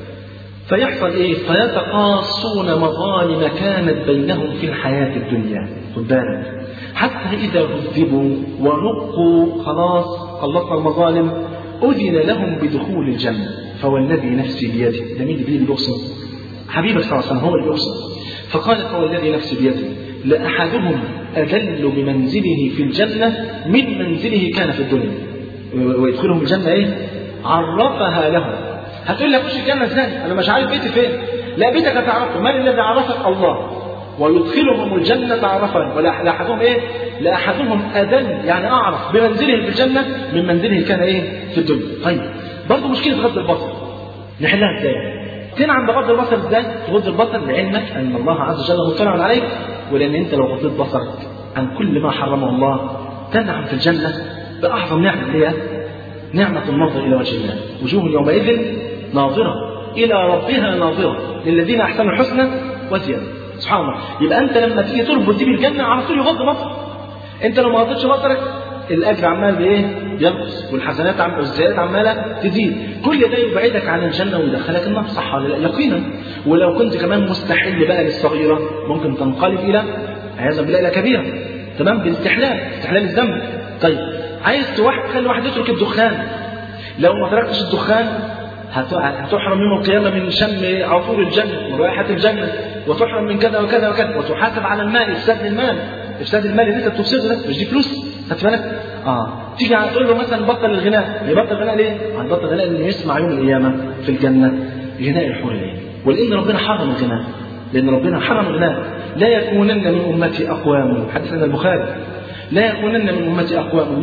فيحصل ايه؟ فيتقاصون مظالم كانت بينهم في الحياة الدنيا. خد بالك، حتى إذا هذبوا ونقوا خلاص خلصنا المظالم، أذن لهم بدخول الجنة. فوالذي نفسي بيده، ده مين اللي بيقسم؟ حبيبك صلى الله عليه وسلم هو اللي بيقسم. فقال فوالذي نفسي بيده لأحدهم أذل بمنزله في الجنة من منزله كان في الدنيا. ويدخلهم الجنة ايه؟ عرفها لهم. هتقول لي اخش الجنة ازاي؟ انا مش عارف بيتي فين. لا، بيتك هتعرفه. من الذي عرفك؟ الله. ويدخلهم الجنة عرفا. ولأحدهم ايه؟ لأحدهم أذل يعني أعرف بمنزله في الجنة من منزله كان ايه؟ في الدنيا. طيب برضه مشكلة غض البصر نحلها ازاي؟ تنعم بغض البصر ازاي؟ تغض البصر لعلمك أن الله عز وجل مطلع عليك، ولأن أنت لو غضيت بصرك عن كل ما حرمه الله تنعم في الجنة بأعظم نعمة هي نعمة النظر إلى وجه الله. وجوه يومئذ ناظرة إلى ربها ناظرة للذين أحسنوا الحسنى وزيادة. سبحان الله. يبقى أنت لما تيجي تربط دي بالجنة على طول يغض بصرك. أنت لو ما غضتش بصرك الأجر عمال بإيه؟ ينقص، والحسنات والزيادات عمالة تزيد. كل ده يبعدك عن الجنة ويدخلك النار. صح ولا لا؟ يقينا. ولو كنت كمان مستحل بقى للصغيرة ممكن تنقلب إلى عياذا بالله إلى كبيرة. تمام؟ بالاستحلال الذنب. طيب عايز تخلي واحد يترك الدخان، لو ما تركتش الدخان هتحرم يوم القيامة من شم عطور الجنة ورائحة الجنة، وتحرم من كذا وكذا وكذا، وتحاسب على المال. إفساد المال اللي أنت بتفسده ده مش دي فلوس؟ خدت بالك؟ تيجي تقول له مثلا بطل الغناء، يبطل الغناء ليه؟ هيبطل الغناء لأنه يسمع يوم القيامة في الجنة غناء الحور العين. ولأن ربنا حرم الغناء، لأن ربنا حرم الغناء. لا يكونن من أمتي أقوام، حديث عن البخاري، لا يكونن من أمتي أقوام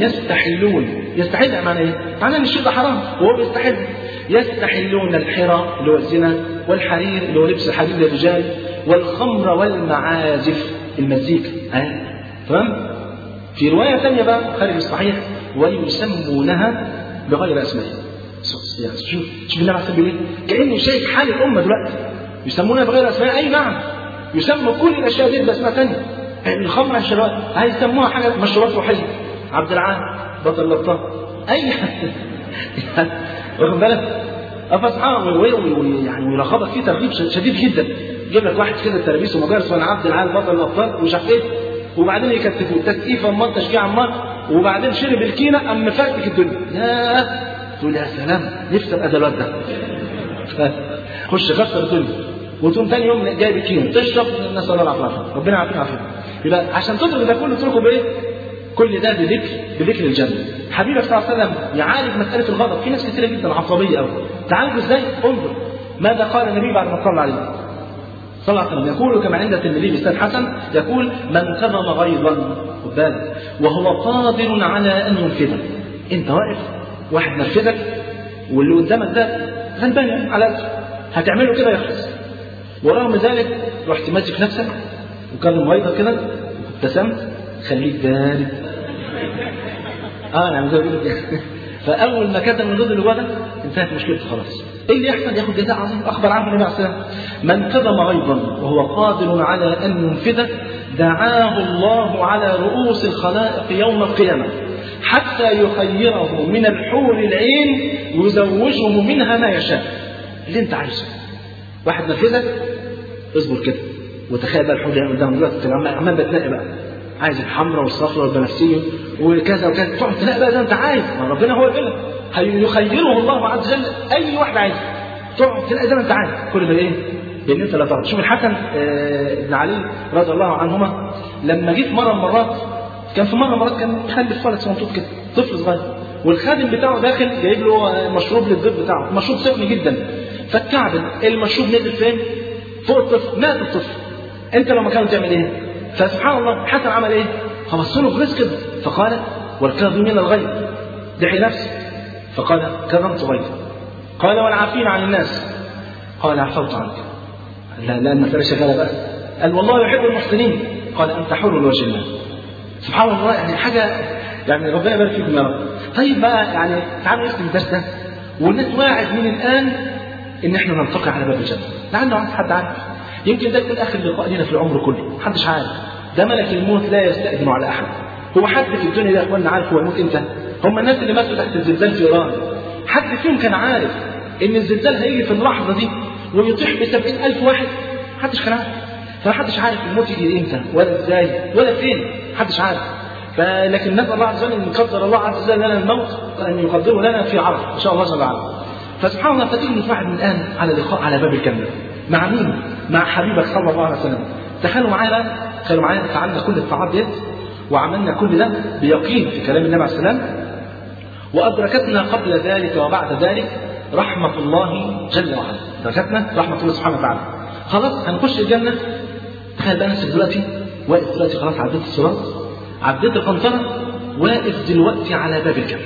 يستحل معنى إيه؟ معنى أن الشيء ده حرام وهو بيستحل. يستحلون الحرى اللي هو الزنا، والحرير اللي هو لبس الحرير للرجال، والخمر والمعازف المزيكا. تمام؟ في رواية ثانية بقى خارج الصحيح ويسمونها بغير أسماء. شوف النبي عليه الصلاة كأنه شايف حال الأمة دلوقتي. يسمونها بغير أسماء، أي نعم يسموا كل الأشياء دي بأسماء ثانية. الخمر الشراب هيسموها حاجة مشروبات روحية. عبد العال بطل الأبطال أي واخد بالك؟ أفسحان يعني ورخبت فيه ترغيب شديد جدا. يجيب لك واحد كده تلبيسه مجالس وانا عبد العال بطل الأبطال ومش عارف ايه، وبعدين يكتفوه تكتيف أمال تشجيع عمال، وبعدين شرب الكينة أم فاتك الدنيا. لا تقول يا سلام نفسي ابقى الواد ده. خش غسل الدنيا وتقوم ثاني يوم جايب الكينة تشرب. الناس الله العافية، ربنا يعافينا عافية. يبقى عشان تدرك ده كله تركه بايه؟ كل ده بذكر الجنة. حبيبك صلى الله عليه وسلم يعالج مسألة الغضب. في ناس كثيرة جدا عصبية قوي، تعالجوا ازاي؟ انظر ماذا قال النبي بعد ما صلى عليه صلى الله عليه وسلم. يقول كما عند الترمذي بإسناد حسن، يقول من كظم غيظا وهو قادر على أن ينفذه. انت واقف واحد نرفزك واللي قدامك ده غلبان على هتعمله كده يخلص، ورغم ذلك رحت ماسك نفسك وكان غيظك كده وابتسمت، خليك بارد. انا زي ما بقول كده. فاول ما كتم من ضد الوضع انتهت مشكلته خلاص. ايه اللي يحصل؟ ياخد جزاء عظيم. اخبر عنه النبي عليه الصلاه والسلام من كظم غيظا وهو قادر على ان ينفذه دعاه الله على رؤوس الخلائق يوم القيامه حتى يخيره من الحور العين يزوجه منها ما يشاء. اللي انت عايزه. واحد نفذك اصبر كده وتخيل بقى الحور العين قدامك دلوقتي عمال بتنقي بقى، عايز الحمراء والصفراء والبنفسجيه وكذا وكذا، تقعد تلاقي بقى ده انت عايز. ما ربنا هو اللي يخيره الله عز وجل اي واحد عايز، تقعد تلاقي زي ما انت عايز. كل ده ايه؟ بان انت لا تعرف. شوف الحسن بن علي رضي الله عنهما لما جه مره من المرات، كان في مره من المرات كان مخلف ولد صغنطوط كده، طفل صغير، والخادم بتاعه داخل جايب له مشروب للضيف بتاعه، مشروب سخن جدا، فالكعب المشروب نزل فين؟ فوق الطفل، مات الطفل. انت لو مكانه تعمل ايه؟ فسبحان الله حسن عمل ايه؟ فبص له برزق كده فقال والكاظمين الغيظ، دعي نفسك. فقال كظمت غيظي. قال والعافين عن الناس. قال عفوت عنك. لا المسألة شغالة بقى. قال والله يحب المحسنين. قال أنت حر لوجه الله. سبحان الله، يعني حاجة يعني ربنا يبارك فيكم يا رب. طيب بقى يعني تعالوا نختم الدرس ده ونتواعد من الآن إن إحنا نلتقي على باب الجنة. لعله حد عارف يمكن ده يكون آخر لقاء لنا في العمر كله، محدش عارف. ده ملك الموت لا يستأذن على أحد. هو حد في الدنيا ده يا إخواننا عارف هو يموت إمتى؟ هم الناس اللي ماتوا تحت الزلزال في إيران، حد فيهم كان عارف إن الزلزال هيجي في اللحظة دي ويطيح ب70,000 واحد؟ محدش كان عارف. فمحدش عارف الموت يجي إمتى ولا إزاي ولا فين، محدش عارف. لكن نسأل الله عز وجل أن يقدر الله عز وجل لنا الموت وأن يقدره لنا في عرض إن شاء الله جل وعلا. فسبحان الله فتيجي نتوعد من الآن على لقاء على باب الجنة. مع مين؟ مع حبيبك صلى الله عليه وسلم. تخيلوا معايا فعلنا كل الطاعات ديت وعملنا كل ده بيقين في كلام النبي عليه السلام، وأدركتنا قبل ذلك وبعد ذلك رحمة الله جل وعلا. أدركتنا رحمة الله سبحانه وتعالى. خلاص هنخش الجنة. تخيل بقى نفسك دلوقتي واقف دلوقتي، خلاص عديت الصراط، عديت القنطرة، واقف دلوقتي على باب الجنة.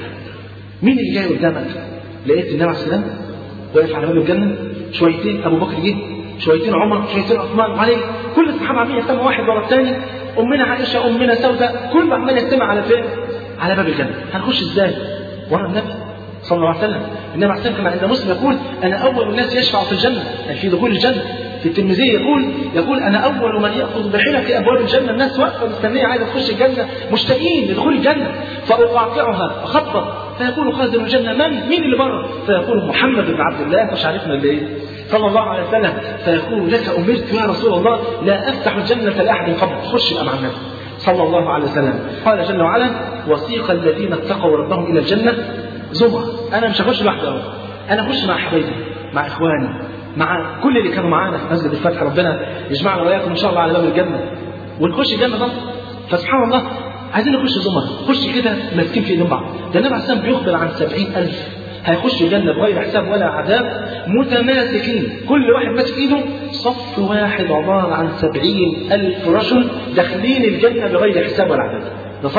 مين اللي جاي قدامك؟ لقيت النبي عليه السلام واقف على باب الجنة، شويتين أبو بكر جه، شويتين عمر، شويتين عثمان وعلي، كل الصحابة عمالين يجتمعوا واحد ورا الثاني، أمنا عائشة، أمنا سوداء، كله عمال يجتمع على فين؟ على باب الجنة. هنخش إزاي؟ ورا النبي صلى الله عليه وسلم. النبي عليه السلام كما عند مسلم يقول: أنا أول الناس يشفع في الجنة، يعني في دخول الجنة. في الترمذي يقول: أنا أول من يأخذ بحلة في أبواب الجنة. الناس واقفة مستنية عايزة تخش الجنة، مشتاقين لدخول الجنة، فأقاطعها أخبط فيقول خازن الجنة: مين اللي بره؟ فيقول: محمد بن عبد الله. مش عارفنا ليه صلى الله عليه وسلم. فيقول: لك أمرت يا رسول الله لا أفتح الجنة لأحد قبل. تخش مع النبي صلى الله عليه وسلم. قال جل وعلا: وسيق الذين اتقوا ربهم إلى الجنة زمرا. أنا مش هخش لوحدي، أنا هخش مع حبايبي، مع إخواني، مع كل اللي كانوا معانا في مسجد الفتح. ربنا يجمعنا وإياكم إن شاء الله على باب الجنة ونخش الجنة بس. فسبحان الله عايزين نخش زمرة، نخش كده ماسكين في ايدين بعض. ده النبي عليه السلام بيخبر عن 70,000 هيخش الجنة بغير حساب ولا عذاب، متماسكين، كل واحد ماسك ايده، صف واحد عبارة عن 70,000 رجل داخلين الجنة بغير حساب ولا عذاب. ده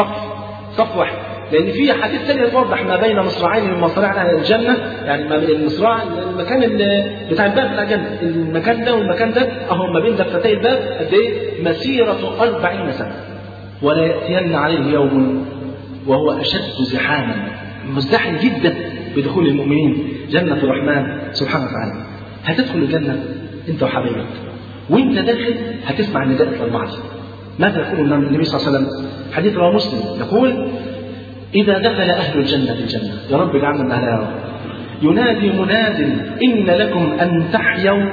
صف واحد. لأن في حديث ثاني يوضح ما بين مصراعين من مصراع أهل الجنة، يعني ما بين المصراع المكان بتاع الباب بتاع الجنة، المكان ده والمكان ده أهو ما بين دفتي الباب قد إيه؟ مسيرة 40 سنة. ولا يأتين عليه يوم وهو أشد زحاما، مزدحم جدا بدخول المؤمنين جنة الرحمن سبحانه وتعالى. هتدخل الجنة أنت وحبيبك، وأنت داخل هتسمع النداء الأربعة. ماذا يقول النبي صلى الله عليه وسلم؟ حديث رواه مسلم يقول: إذا دخل أهل الجنة الجنة، يا رب اجعلنا من أهلها، ينادي مناد: إن لكم أن تحيوا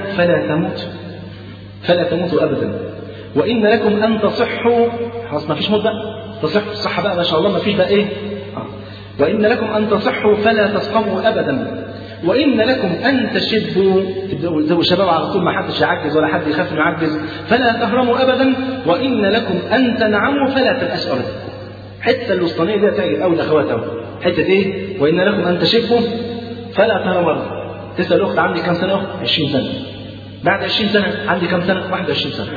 فلا تموتوا أبدا، وإن لكم أن تصحوا. خلاص ما فيش موت بقى، تصحوا الصحة بقى ما شاء الله، ما فيش بقى إيه. وإن لكم أن تصحوا فلا تسقموا أبدا، وإن لكم أن تشبوا، تبدأوا شباب على طول، ما حدش يعجز ولا حد يخاف يعجز، فلا تهرموا أبدا، وإن لكم أن تنعموا فلا تلأسوا أبدا. حتى الوسطانية دي تعجب أول أخواتها. حتة إيه؟ وإن لكم أن تشبوا فلا تهرموا أبدا. تسأل أخت: عندي كم سنة؟ أخت 20 سنة. بعد 20 سنة عندي كم سنة؟ 21 سنة.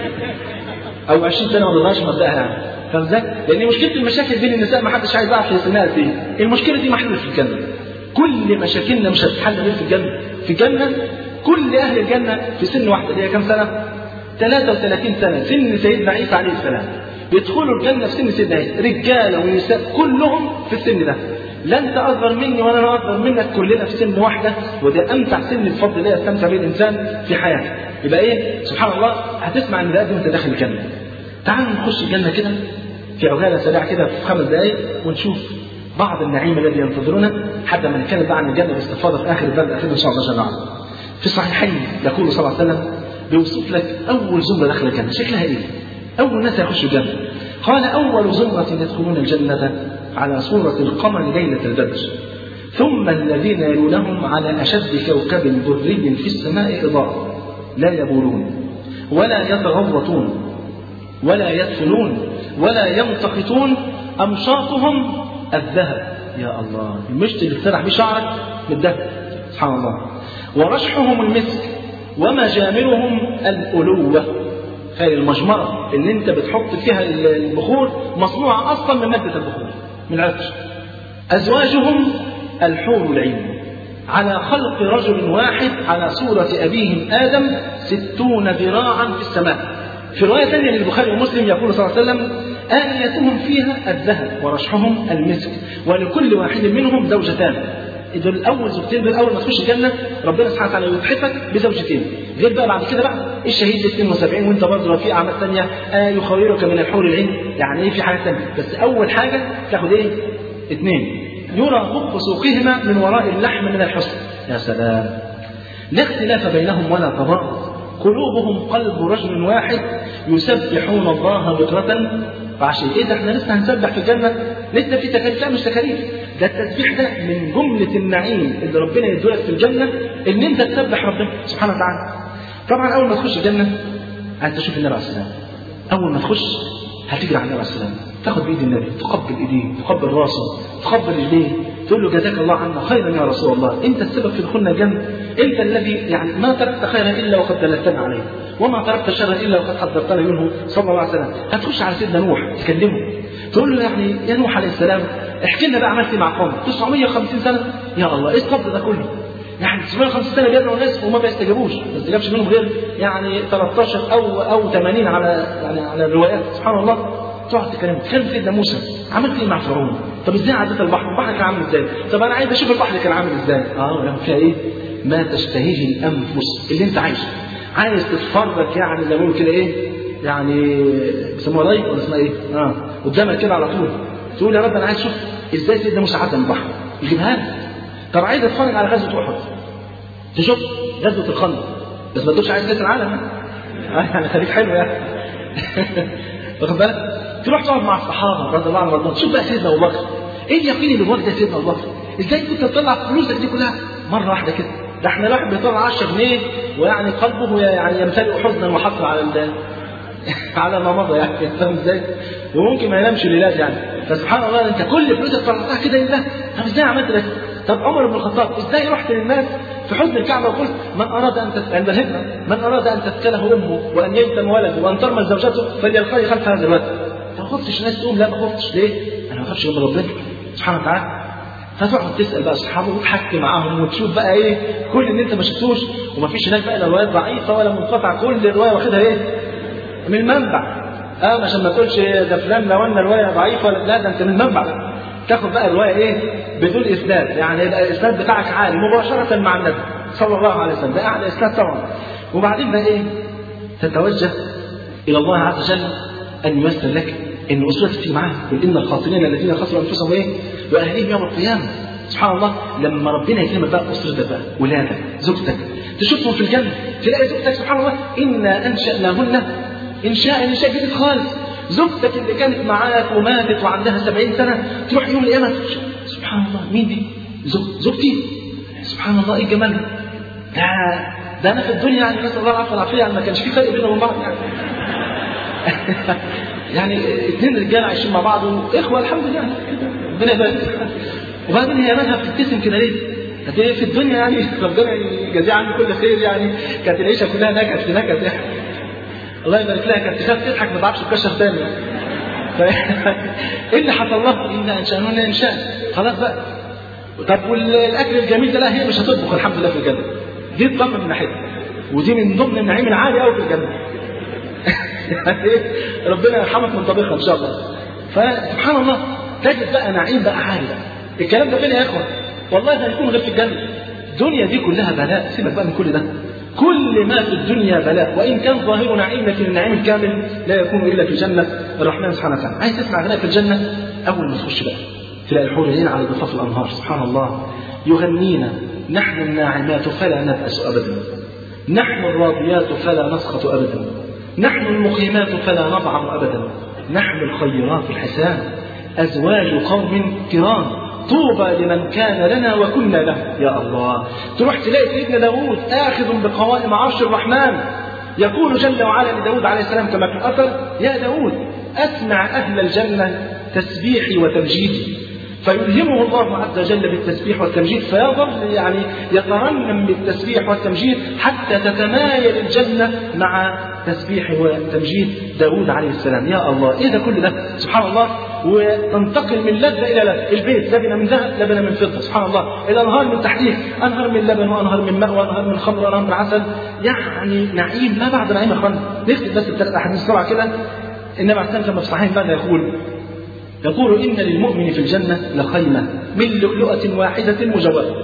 أو 20 سنة ما تغيرش مبدأها يعني. فاهم ازاي؟ لأن مشكلة المشاكل بين النساء ما حدش عايز يعرف سنها قد إيه. المشكلة دي محلولة في الجنة. كل مشاكلنا مش هتتحل غير في الجنة. في الجنة كل أهل الجنة في سن واحدة. هي كم سنة؟ 33 سنة، سن سيدنا عيسى عليه السلام. بيدخلوا الجنة في سن سيدنا عيسى، رجالة ونساء كلهم في السن ده. لا أنت أصغر مني ولا أنا أصغر منك، كلنا في سن واحدة، وده أمتع سن بفضل الله يستمتع به الإنسان في حياته. يبقى إيه؟ سبحان الله هتسمع النداء دي وأنت داخل الجنة. تعالوا نخش الجنة كده في عجالة سريعة كده في 5 دقايق ونشوف بعض النعيم الذي ينتظرنا، حتى ما نتكلم بقى عن الجنة باستفاضة في آخر الباب الأخير إن شاء الله جل وعلا. في الصحيحين يقول صلى الله عليه وسلم بيوصف لك أول زمرة داخل الجنة شكلها إيه؟ أول ناس يخشوا الجنة. قال: أول زمرة يدخلون الجنة على صورة القمر ليلة البدر، ثم الذين يلونهم على أشد كوكب دري في السماء إضاءة، لا يبولون ولا يتغوطون ولا يدفنون ولا يمتقطون، أمشاطهم الذهب. يا الله، المشط اللي افترح بيه شعرك من الذهب سبحان الله. ورشحهم المسك، ومجامرهم الألوة. خير المجمرة اللي انت بتحط فيها البخور مصنوعة أصلا من مادة البخور، من عطر. أزواجهم الحور العين، على خلق رجل واحد على صورة أبيهم آدم 60 ذراعا في السماء. في رواية ثانية للبخاري ومسلم يقول صلى الله عليه وسلم: آنيتهم فيها الذهب ورشحهم المسك، ولكل واحد منهم زوجتان، دول اول زوجتين، دول اول ما تخش الجنه ربنا سبحانه وتعالى يتحفك بزوجتين، غير بقى بعد كده بقى الشهيد 72 وانت برضه في اعمال ثانيه يخيرك من الحور العين، يعني ايه في حاجه ثانيه، بس اول حاجه تاخد ايه؟ 2 يرى خف سوقهما من وراء اللحم من الحسن. يا سلام، لا اختلاف بينهم ولا تضاد، قلوبهم قلب رجل واحد يسبحون الله بكرة وعشية. ايه ده احنا لسه هنسبح في الجنة؟ لسه في تكاليف؟ لا مش تكاليف، ده التسبيح ده من جملة النعيم اللي ربنا يدولك في الجنة ان انت تسبح ربنا سبحانه وتعالى. طبعا اول ما تخش الجنة عايز تشوف النبي عليه السلام، اول ما تخش هتجري على النبي عليه السلام، تاخد بايد النبي، تقبل ايديه، تقبل راسه، تقبل رجليه، تقول له جزاك الله عنا خيرا يا رسول الله، انت السبب في دخولنا الجنه، انت الذي يعني ما تركت خيرا الا وقد دللتنا عليه، وما تركت شرا الا وقد حذرتنا منه صلى الله عليه وسلم. هتخش على سيدنا نوح تكلمه، تقول له يعني يا نوح عليه السلام احكي لنا بقى عملت ايه مع قومك 950 سنه، يا الله ايه الصبر ده كله؟ يعني 950 سنه بيدعوا الناس وما بيستجابوش، ما استجابش منهم غير يعني 13 او 80 على الروايات. سبحان الله، تقعد تكلم سيدنا موسى عملت ايه مع فرعون؟ طب ازاي عديت البحر كان عامل ازاي؟ طب انا عايز اشوف البحر كان عامل ازاي. فيها ايه؟ ما تشتهيه الانفس اللي انت عايز تتفرج، يعني زي ما بيقولوا كده ايه، يعني بيسموها لايك ولا اسمها ايه؟ قدامك كده على طول تقول يا رب انا عايز اشوف ازاي سيدنا موسى عدى البحر، يجيبها لك. طب عايز اتفرج على غزوه احد، تشوف غزوه الخندق، بس ما تقولش عايز كاس العالم يعني خليك حلو يعني واخد بالك؟ تروح تقعد مع الصحابه رضي الله عنهم وارضاهم، تشوف بقى سيدنا ابو بكر، ايه اليقين اللي ورد سيدنا ابو بكر؟ ازاي كنت تطلع فلوسك دي كلها مره واحده كده؟ ده احنا الواحد بيطلع 10 جنيه ويعني قلبه يعني يمتلئ حزنا وحسرة على ما مضى، يعني فاهم ازاي؟ وممكن ما ينامش ليلات يعني. فسبحان الله انت كل فلوسك طلعتها كده لله، طب ازاي عملت ده؟ طب عمر بن الخطاب ازاي رحت للناس في حزن الكعبه وقلت من اراد ان عند الهجره من اراد ان تسكنه امه وان ييتم ولده وان ترمل زوجته فليلقي خلف هذا الواد. ما خفتش الناس تقوم؟ لا ما خفتش. ليه؟ انا ما بخافش من ربنا سبحانه وتعالى. فتقعد تسال بقى اصحابه وتحكي معاهم وتشوف بقى ايه كل اللي انت ما شفتوش، ومفيش هناك بقى لا روايات ضعيفه ولا منقطعه، كل روايه واخدها ايه؟ من المنبع. عشان ما تقولش ده فلان لو ان روايه ضعيفه، لا ده انت من المنبع ده. تاخد بقى الروايه ايه؟ بدون اسناد، يعني يبقى الاسناد بتاعك عالي مباشره مع النبي صلى الله عليه وسلم، ده اعلى اسناد طبعا. وبعدين بقى ايه؟ تتوجه الى الله عز وجل ان ييسر لك ان اسرتك تيجي معاه، قل ان الخاسرين الذين خسروا انفسهم ايه؟ واهليهم يوم القيامه. سبحان الله، لما ربنا يكرمك بقى اسرتك بقى، ولادك، زوجتك، تشوفهم في الجنه، تلاقي زوجتك سبحان الله انا انشاناهن انشاء جديد خالص. زوجتك اللي كانت معاك وماتت وعندها 70 سنه تروح يوم القيامه سبحان الله مين دي؟ زوجتي. سبحان الله ايه جمالها. ده انا في الدنيا يعني نسال الله العافيه والعافيه، يعني ما كانش في فرق بيننا وبين بعض يعني يعني 2 رجاله عايشين مع بعض واخوه الحمد لله ربنا يبارك. وبعدين هي مالها بتبتسم كده ليه؟ كانت في الدنيا يعني ربنا يجازيها عني كل خير، يعني كانت العيشه كلها نكد في نكد يعني. الله يبارك لها، كانت تخاف تضحك ما تعرفش تكشف تاني يعني. ايه اللي حصل لها؟ ان انشانهن انشاء، خلاص بقى. طب والاكل الجميل ده لا هي مش هتطبخ الحمد لله في الجنه، دي تطمن من ناحيتها، ودي من ضمن النعيم العالي قوي في الجنه يعني ربنا يرحمك من طبيخها ان شاء الله. فسبحان الله تجد بقى نعيم بقى عالي بقى. الكلام ده فين يا اخوه؟ والله ده هيكون غير في الجنه. الدنيا دي كلها بلاء، سيبك بقى من كل ده. كل ما في الدنيا بلاء، وان كان ظاهر نعيم لكن النعيم الكامل لا يكون الا في جنه الرحمن سبحانه وتعالى. عايز تسمع غناء في الجنه؟ اول ما تخش بقى تلاقي الحور العين على ضفاف الانهار سبحان الله يغنينا: نحن الناعمات فلا نبأس ابدا، نحن الراضيات فلا نسخط ابدا، نحن المقيمات فلا نضعف ابدا، نحن الخيرات الحسان، ازواج قوم كرام، طوبى لمن كان لنا وكنا له. يا الله، تروح تلاقي سيدنا داود آخذ بقوائم عرش الرحمن، يقول جل وعلا لداود عليه السلام كما في الأثر: يا داود أسمع أهل الجنة تسبيحي وتمجيدي، فيلهمه الله عز وجل بالتسبيح والتمجيد، فيظل يعني يترنم بالتسبيح والتمجيد حتى تتمايل الجنة مع تسبيح وتمجيد داود عليه السلام. يا الله، ايه ده كل ده سبحان الله. وتنتقل من لذة إلى لذة، البيت لبنة من ذهب لبنة من فضة سبحان الله، الأنهار من تحتيه أنهار من لبن وأنهار من ماء وأنهار من خمر وأنهار من عسل، يعني نعيم ما بعد نعيم. يا أخوانا نكتب بس ب3 أحاديث بسرعة كده. النبي عليه الصلاة والسلام كما في الصحيحين ماذا يقول إن للمؤمن في الجنة لخيمة من لؤلؤة واحدة مجوفة.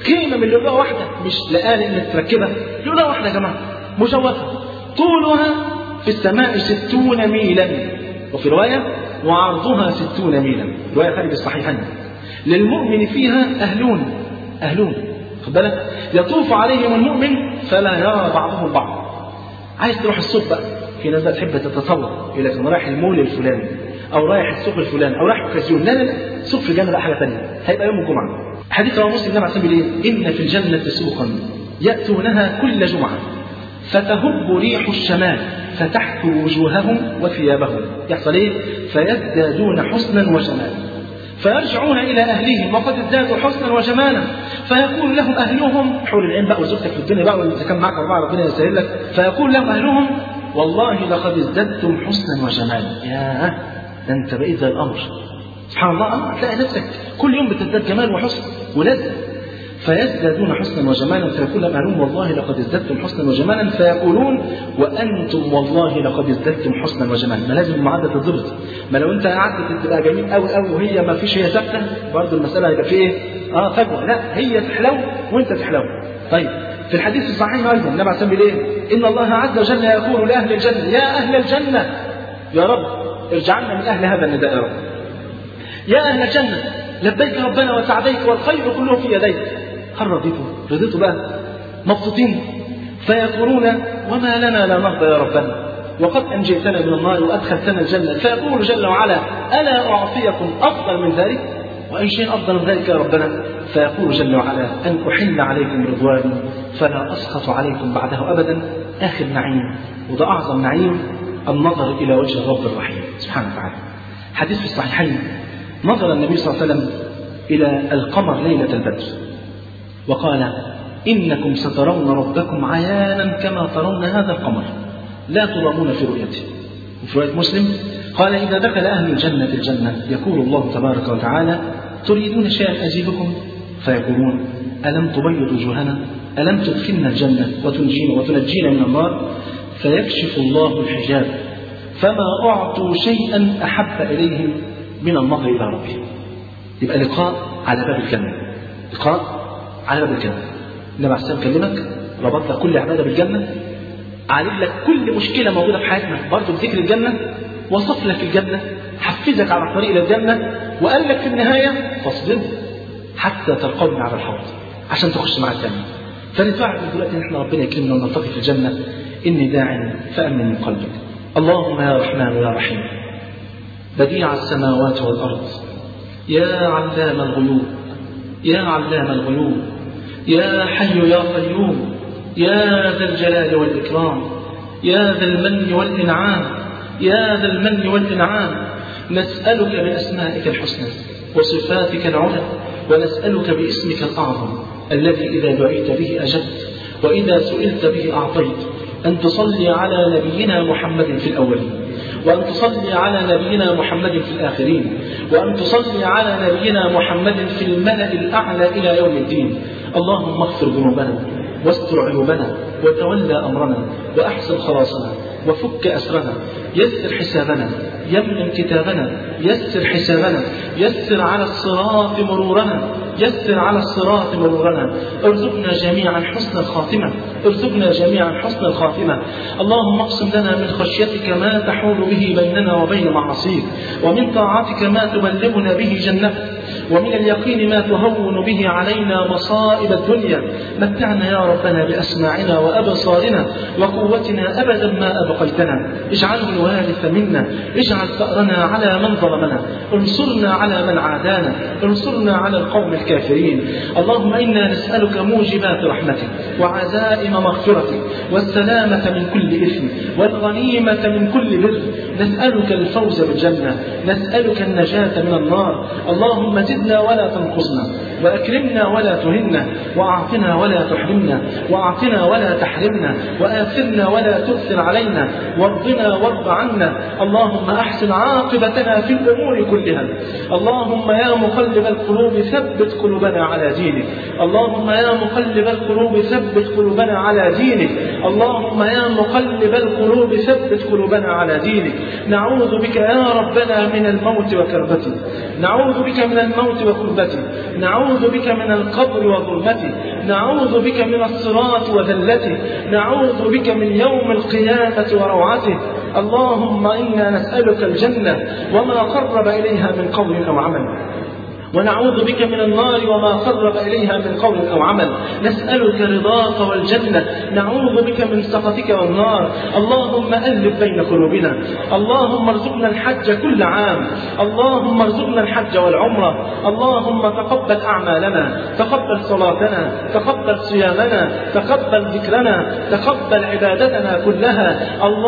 خيمة من لؤلؤة واحدة، مش لقال إنك تركبها، لؤلؤة واحدة يا جماعة مجوفة طولها في السماء 60 ميلا، وفي رواية وعرضها 60 ميلا، رواية خارج الصحيحين. للمؤمن فيها أهلون خد بالك، يطوف عليهم المؤمن فلا يرى بعضهم بعض. عايز تروح السوق بقى، في ناس بقى تحب تتطور يقول لك انا رايح المول الفلاني او رايح السوق الفلاني او رايح اوكازيون. لا سوق في الجنه بقى حاجه ثانيه، هيبقى يوم الجمعه. حديث رواه مسلم النبي عليه الصلاه والسلام: ان في الجنه سوقا ياتونها كل جمعه فتهب ريح الشمال فتحكو وجوههم وثيابهم. يحصل ايه؟ فيزدادون حسنا وجمالا فيرجعون إلى أهلهم وقد ازدادوا حسنا وجمالا، فيقول لهم أهلهم، حور العين بقى وزوجتك في الدنيا بقى وإذا كان معك أربعة ربنا يسهل لك، فيقول لهم أهلهم: والله لقد ازددتم حسنا وجمالا. ياه، ده أنت بقيت زي الأمر. سبحان الله، هتلاقي نفسك كل يوم بتزداد جمال وحسن ولذة. فيزدادون حسنا وجمالا فيقول لهم أهلهم: والله لقد ازددتم حسنا وجمالا، فيقولون: وأنتم والله لقد ازددتم حسنا وجمالا. ما لازم المعادلة تتضبط، ما لو أنت قعدت تبقى جميل قوي قوي وهي ما فيش، هي ثابتة، برضه المسألة هيبقى فيه إيه؟ فجوة. لا، هي تحلو وأنت تحلو. طيب في الحديث الصحيح أيضا النبي عليه الصلاة والسلام: إن الله عز وجل يقول لأهل الجنة: يا أهل الجنة، يا رب ارجعنا من أهل هذا النداء يا رب. يا أهل الجنة، لبيك ربنا وسعديك والخير كله في يديك. هل رضيتوا بقى مبسوطين؟ فيقولون: وما لنا لا نرضى يا ربنا وقد أنجيتنا من النار وأدخلتنا الجنة. فيقول جل وعلا: ألا أعطيكم أفضل من ذلك؟ وأي شيء أفضل من ذلك يا ربنا؟ فيقول جل وعلا: أن أحل عليكم رضواني فلا أسخط عليكم بعده أبدا. آخر نعيم، وده أعظم نعيم، النظر إلى وجه الرب الرحيم سبحانه وتعالى. حديث في الصحيحين: نظر النبي صلى الله عليه وسلم إلى القمر ليلة البدر وقال: إنكم سترون ربكم عيانا كما ترون هذا القمر لا تضامون في رؤيته. وفي رواية مسلم قال: إذا دخل أهل الجنة الجنة يقول الله تبارك وتعالى: تريدون شيئا أجيبكم؟ فيقولون: ألم تبيض وجوهنا؟ ألم تدخلنا الجنة وتنجينا من النار؟ فيكشف الله الحجاب فما أعطوا شيئا أحب إليهم من النظر إلى ربهم. يبقى لقاء على باب الجنة، لقاء على باب الجنة. النبي عليه الصلاة والسلام كلمك، ربط لك كل عبادة بالجنة، عالج لك كل مشكلة موجودة في حياتنا برضه بذكر الجنة، وصف لك الجنة، حفزك على الطريق إلى الجنة، وقال لك في النهاية: فاصبر حتى تلقوني على الحوض عشان تخش مع الجنة. فنتوعد من دلوقتي ان احنا ربنا يكرمنا ونلتقي في الجنة. إني داع فأمن من قلبك. اللهم يا رحمن يا رحيم، بديع السماوات والأرض، يا علام الغيوب، يا علام الغيوب، يا حي يا قيوم، يا ذا الجلال والإكرام، يا ذا المن والإنعام، يا ذا المن والإنعام، نسألك بأسمائك الحسنى وصفاتك العلى، ونسألك باسمك الأعظم الذي إذا دعيت به أجبت وإذا سئلت به أعطيت، أن تصلي على نبينا محمد في الأولين، وأن تصلي على نبينا محمد في الآخرين، وأن تصلي على نبينا محمد في الملأ الأعلى إلى يوم الدين. اللهم اغفر ذنوبنا واستر عيوبنا وتولى أمرنا وأحسن خلاصنا وفك أسرنا، يسر حسابنا، يمن كتابنا، يسر حسابنا، يسر على الصراط مرورنا، يسر على الصراط مرورنا، ارزقنا جميعا حسن الخاتمة، ارزقنا جميعا حسن الخاتمة. اللهم اقسم لنا من خشيتك ما تحول به بيننا وبين معاصيك، ومن طاعتك ما تبلغنا به جنتك، ومن اليقين ما تهون به علينا مصائب الدنيا. متعنا يا ربنا بأسماعنا وأبصارنا وقوتنا أبدا ما أبقيتنا، اجعله الوارث منا، اجعل ثأرنا على من ظلمنا، انصرنا على من عادانا، انصرنا على القوم الكافرين. اللهم إنا نسألك موجبات رحمتك وعزائم مغفرتك والسلامة من كل إثم والغنيمة من كل بر، نسألك الفوز بالجنة، نسألك النجاة من النار. اللهم زدنا ولا تنقصنا، وأكرمنا ولا تهنا، وأعطنا ولا تحرمنا، وأعطنا ولا تحرمنا، وآثرنا ولا تؤثر علينا، وارضنا وارض عنا. اللهم أحسن عاقبتنا في الأمور كلها. اللهم يا مقلب القلوب ثبت قلوبنا على دينك، اللهم يا مقلب القلوب ثبت قلوبنا على دينك، اللهم يا مقلب القلوب ثبت قلوبنا على دينك. نعوذ بك يا ربنا من الموت وكربته، نعوذ بك من الموت وكربته، نعوذ بك من القبر وظلمته، نعوذ بك من الصراط وذلته، نعوذ بك من يوم القيامة وروعته. اللهم إنا نسألك الجنة وما قرب إليها من قول أو عمل، ونعوذ بك من النار وما قرب إليها من قول أو عمل. نسألك رضاك والجنة، نعوذ بك من سخطك والنار. اللهم ألف بين قلوبنا، اللهم ارزقنا الحج كل عام، اللهم ارزقنا الحج والعمرة. اللهم تقبل أعمالنا، تقبل صلاتنا، تقبل صيامنا، تقبل ذكرنا، تقبل عبادتنا كلها.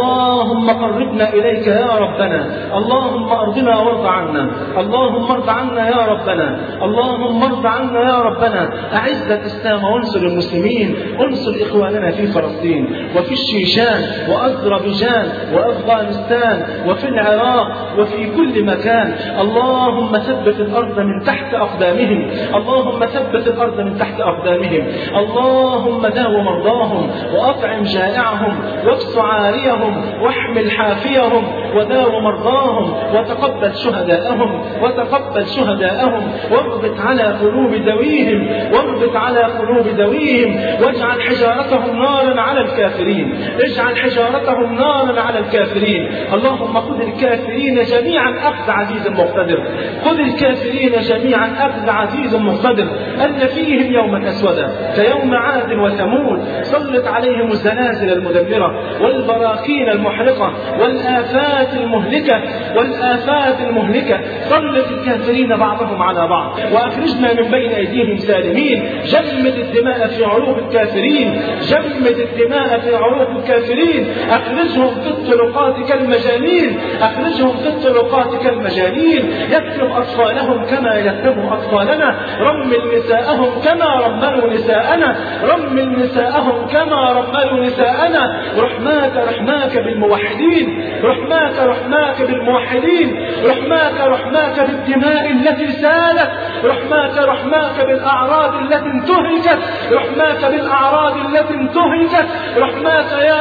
اللهم قربنا إليك يا ربنا، اللهم أرضنا وارض عنا، اللهم ارض عنا يا ربنا، اللهم ارض عنا يا ربنا. أعز الإسلام وانصر المسلمين، انصر إخواننا في فلسطين وفي الشيشان وأذربيجان وأفغانستان وفي العراق وفي كل مكان. اللهم ثبت الأرض من تحت أقدامهم، اللهم ثبت الأرض من تحت أقدامهم. اللهم داو مرضاهم وأطعم جائعهم واكس عاريهم واحمل حافيهم، وداو مرضاهم وتقبل شهداءهم، وتقبل شهداءهم، واربط على قلوب ذويهم، واربط على قلوب ذويهم، واجعل حجارتهم نارا على الكافرين، اجعل حجارتهم نارا على الكافرين. اللهم خذ الكافرين جميعا أخذ عزيز مقتدر، خذ الكافرين جميعا أخذ عزيز مقتدر. أن فيهم يوما أسودا كيوم عاد وثمود، سلط عليهم الزلازل المدمرة والبراكين المحرقة والآفات المهلكة، والآفات المهلكة. سلط الكافرين بعضهم على بعض، وأخرجنا من بين أيديهم سالمين. جمد الدماء في عروق الكافرين، جمد الدماء في عروق الكافرين. أخرجهم في الطرقات كالمجانين، أخرجهم في الطرقات كالمجانين. يكتب أطفالهم كما يكتب أطفالنا، رمل نساءهم كما رملوا نساءنا، رمل نساءهم كما رملوا نساءنا. رحماك رحماك بالموحدين، رحماك رحماك بالموحدين، رحماك رحماك بالدماء التي سالت، رحماك رحماك بالأعراض التي انتهكت، رحماك بالأعراض التي انتهكت. رحماك يا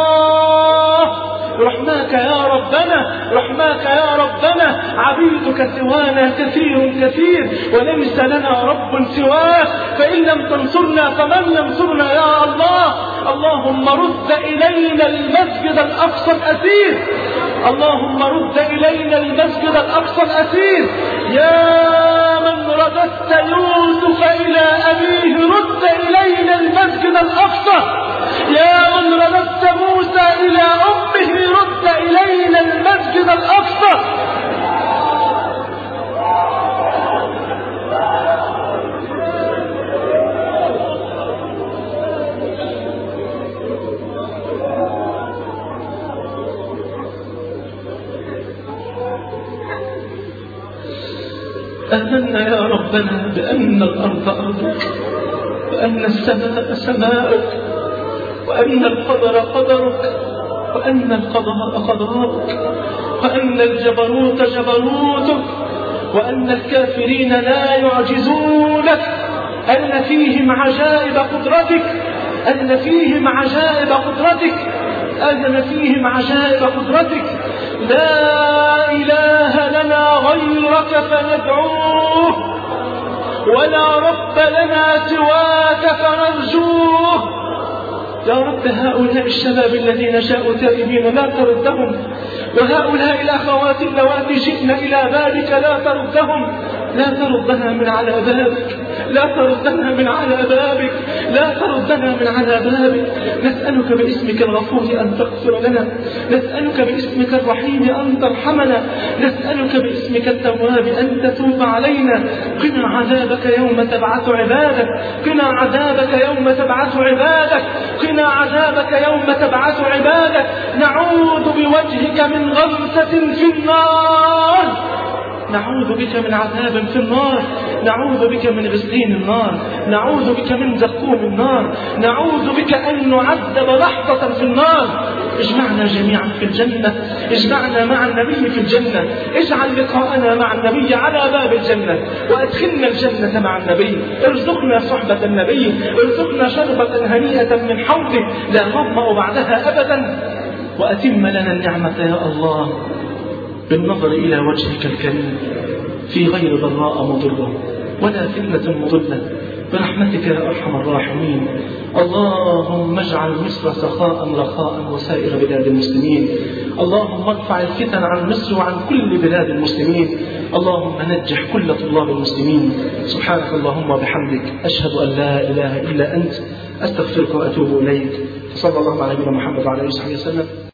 الله، رحماك يا ربنا، رحماك يا ربنا. عبيدك سوانا كثير كثير، وليس لنا رب سواك، فإن لم تنصرنا فمن ينصرنا يا الله. اللهم رد إلينا المسجد الأقصى الأسير، اللهم رد إلينا المسجد الأقصى الأسير. يا من رددت يوسف إلى أبيه، رد إلينا المسجد الأقصى. يا من رددت موسى إلى أمه، رد إلينا المسجد الأقصى. آمنا يا ربنا بأن الأرض أرضك، وأن السماء سماؤك، وأن القدر قدرك، وأن القضاء قضاءك، وأن الجبروت جبروتك، وأن الكافرين لا يعجزونك، أن فيهم عجائب قدرتك، أن فيهم عجائب قدرتك، أن فيهم عجائب قدرتك. لا إله لنا غيرك فندعوه، ولا رب لنا سواك فنرجوه. يا رب هؤلاء الشباب الذين جاءوا تائبين لا تردهم، وهؤلاء الأخوات اللواتي جئن إلى بابك لا تردهم، لا تردنا من على بابك، لا تردنا من على بابك، لا تردنا من على بابك. نسألك باسمك الغفور أن تغفر لنا، نسألك باسمك الرحيم أن ترحمنا، نسألك باسمك التواب أن تتوب علينا. قنا عذابك يوم تبعث عبادك، قنا عذابك يوم تبعث عبادك، قنا عذابك يوم تبعث عبادك. نعوذ بوجهك من غمسة في النار، نعوذ بك من عذاب في النار، نعوذ بك من غسلين النار، نعوذ بك من زقوم النار، نعوذ بك أن نعذب لحظة في النار. اجمعنا جميعا في الجنة، اجمعنا مع النبي في الجنة، اجعل لقاءنا مع النبي على باب الجنة، وأدخلنا الجنة مع النبي. ارزقنا صحبة النبي، ارزقنا شربة هنيئة من حوضه لا نظمأ بعدها أبدا. وأتم لنا النعمة يا الله بالنظر إلى وجهك الكريم في غير ضراء مضرة ولا فتنة مضلة برحمتك يا أرحم الراحمين. اللهم اجعل مصر سخاء رخاء وسائر بلاد المسلمين. اللهم ارفع الفتن عن مصر وعن كل بلاد المسلمين. اللهم نجح كل طلاب المسلمين. سبحانك اللهم وبحمدك أشهد أن لا إله إلا أنت أستغفرك وأتوب إليك. صلى الله على نبينا محمد وعلى آله وصحبه وسلم.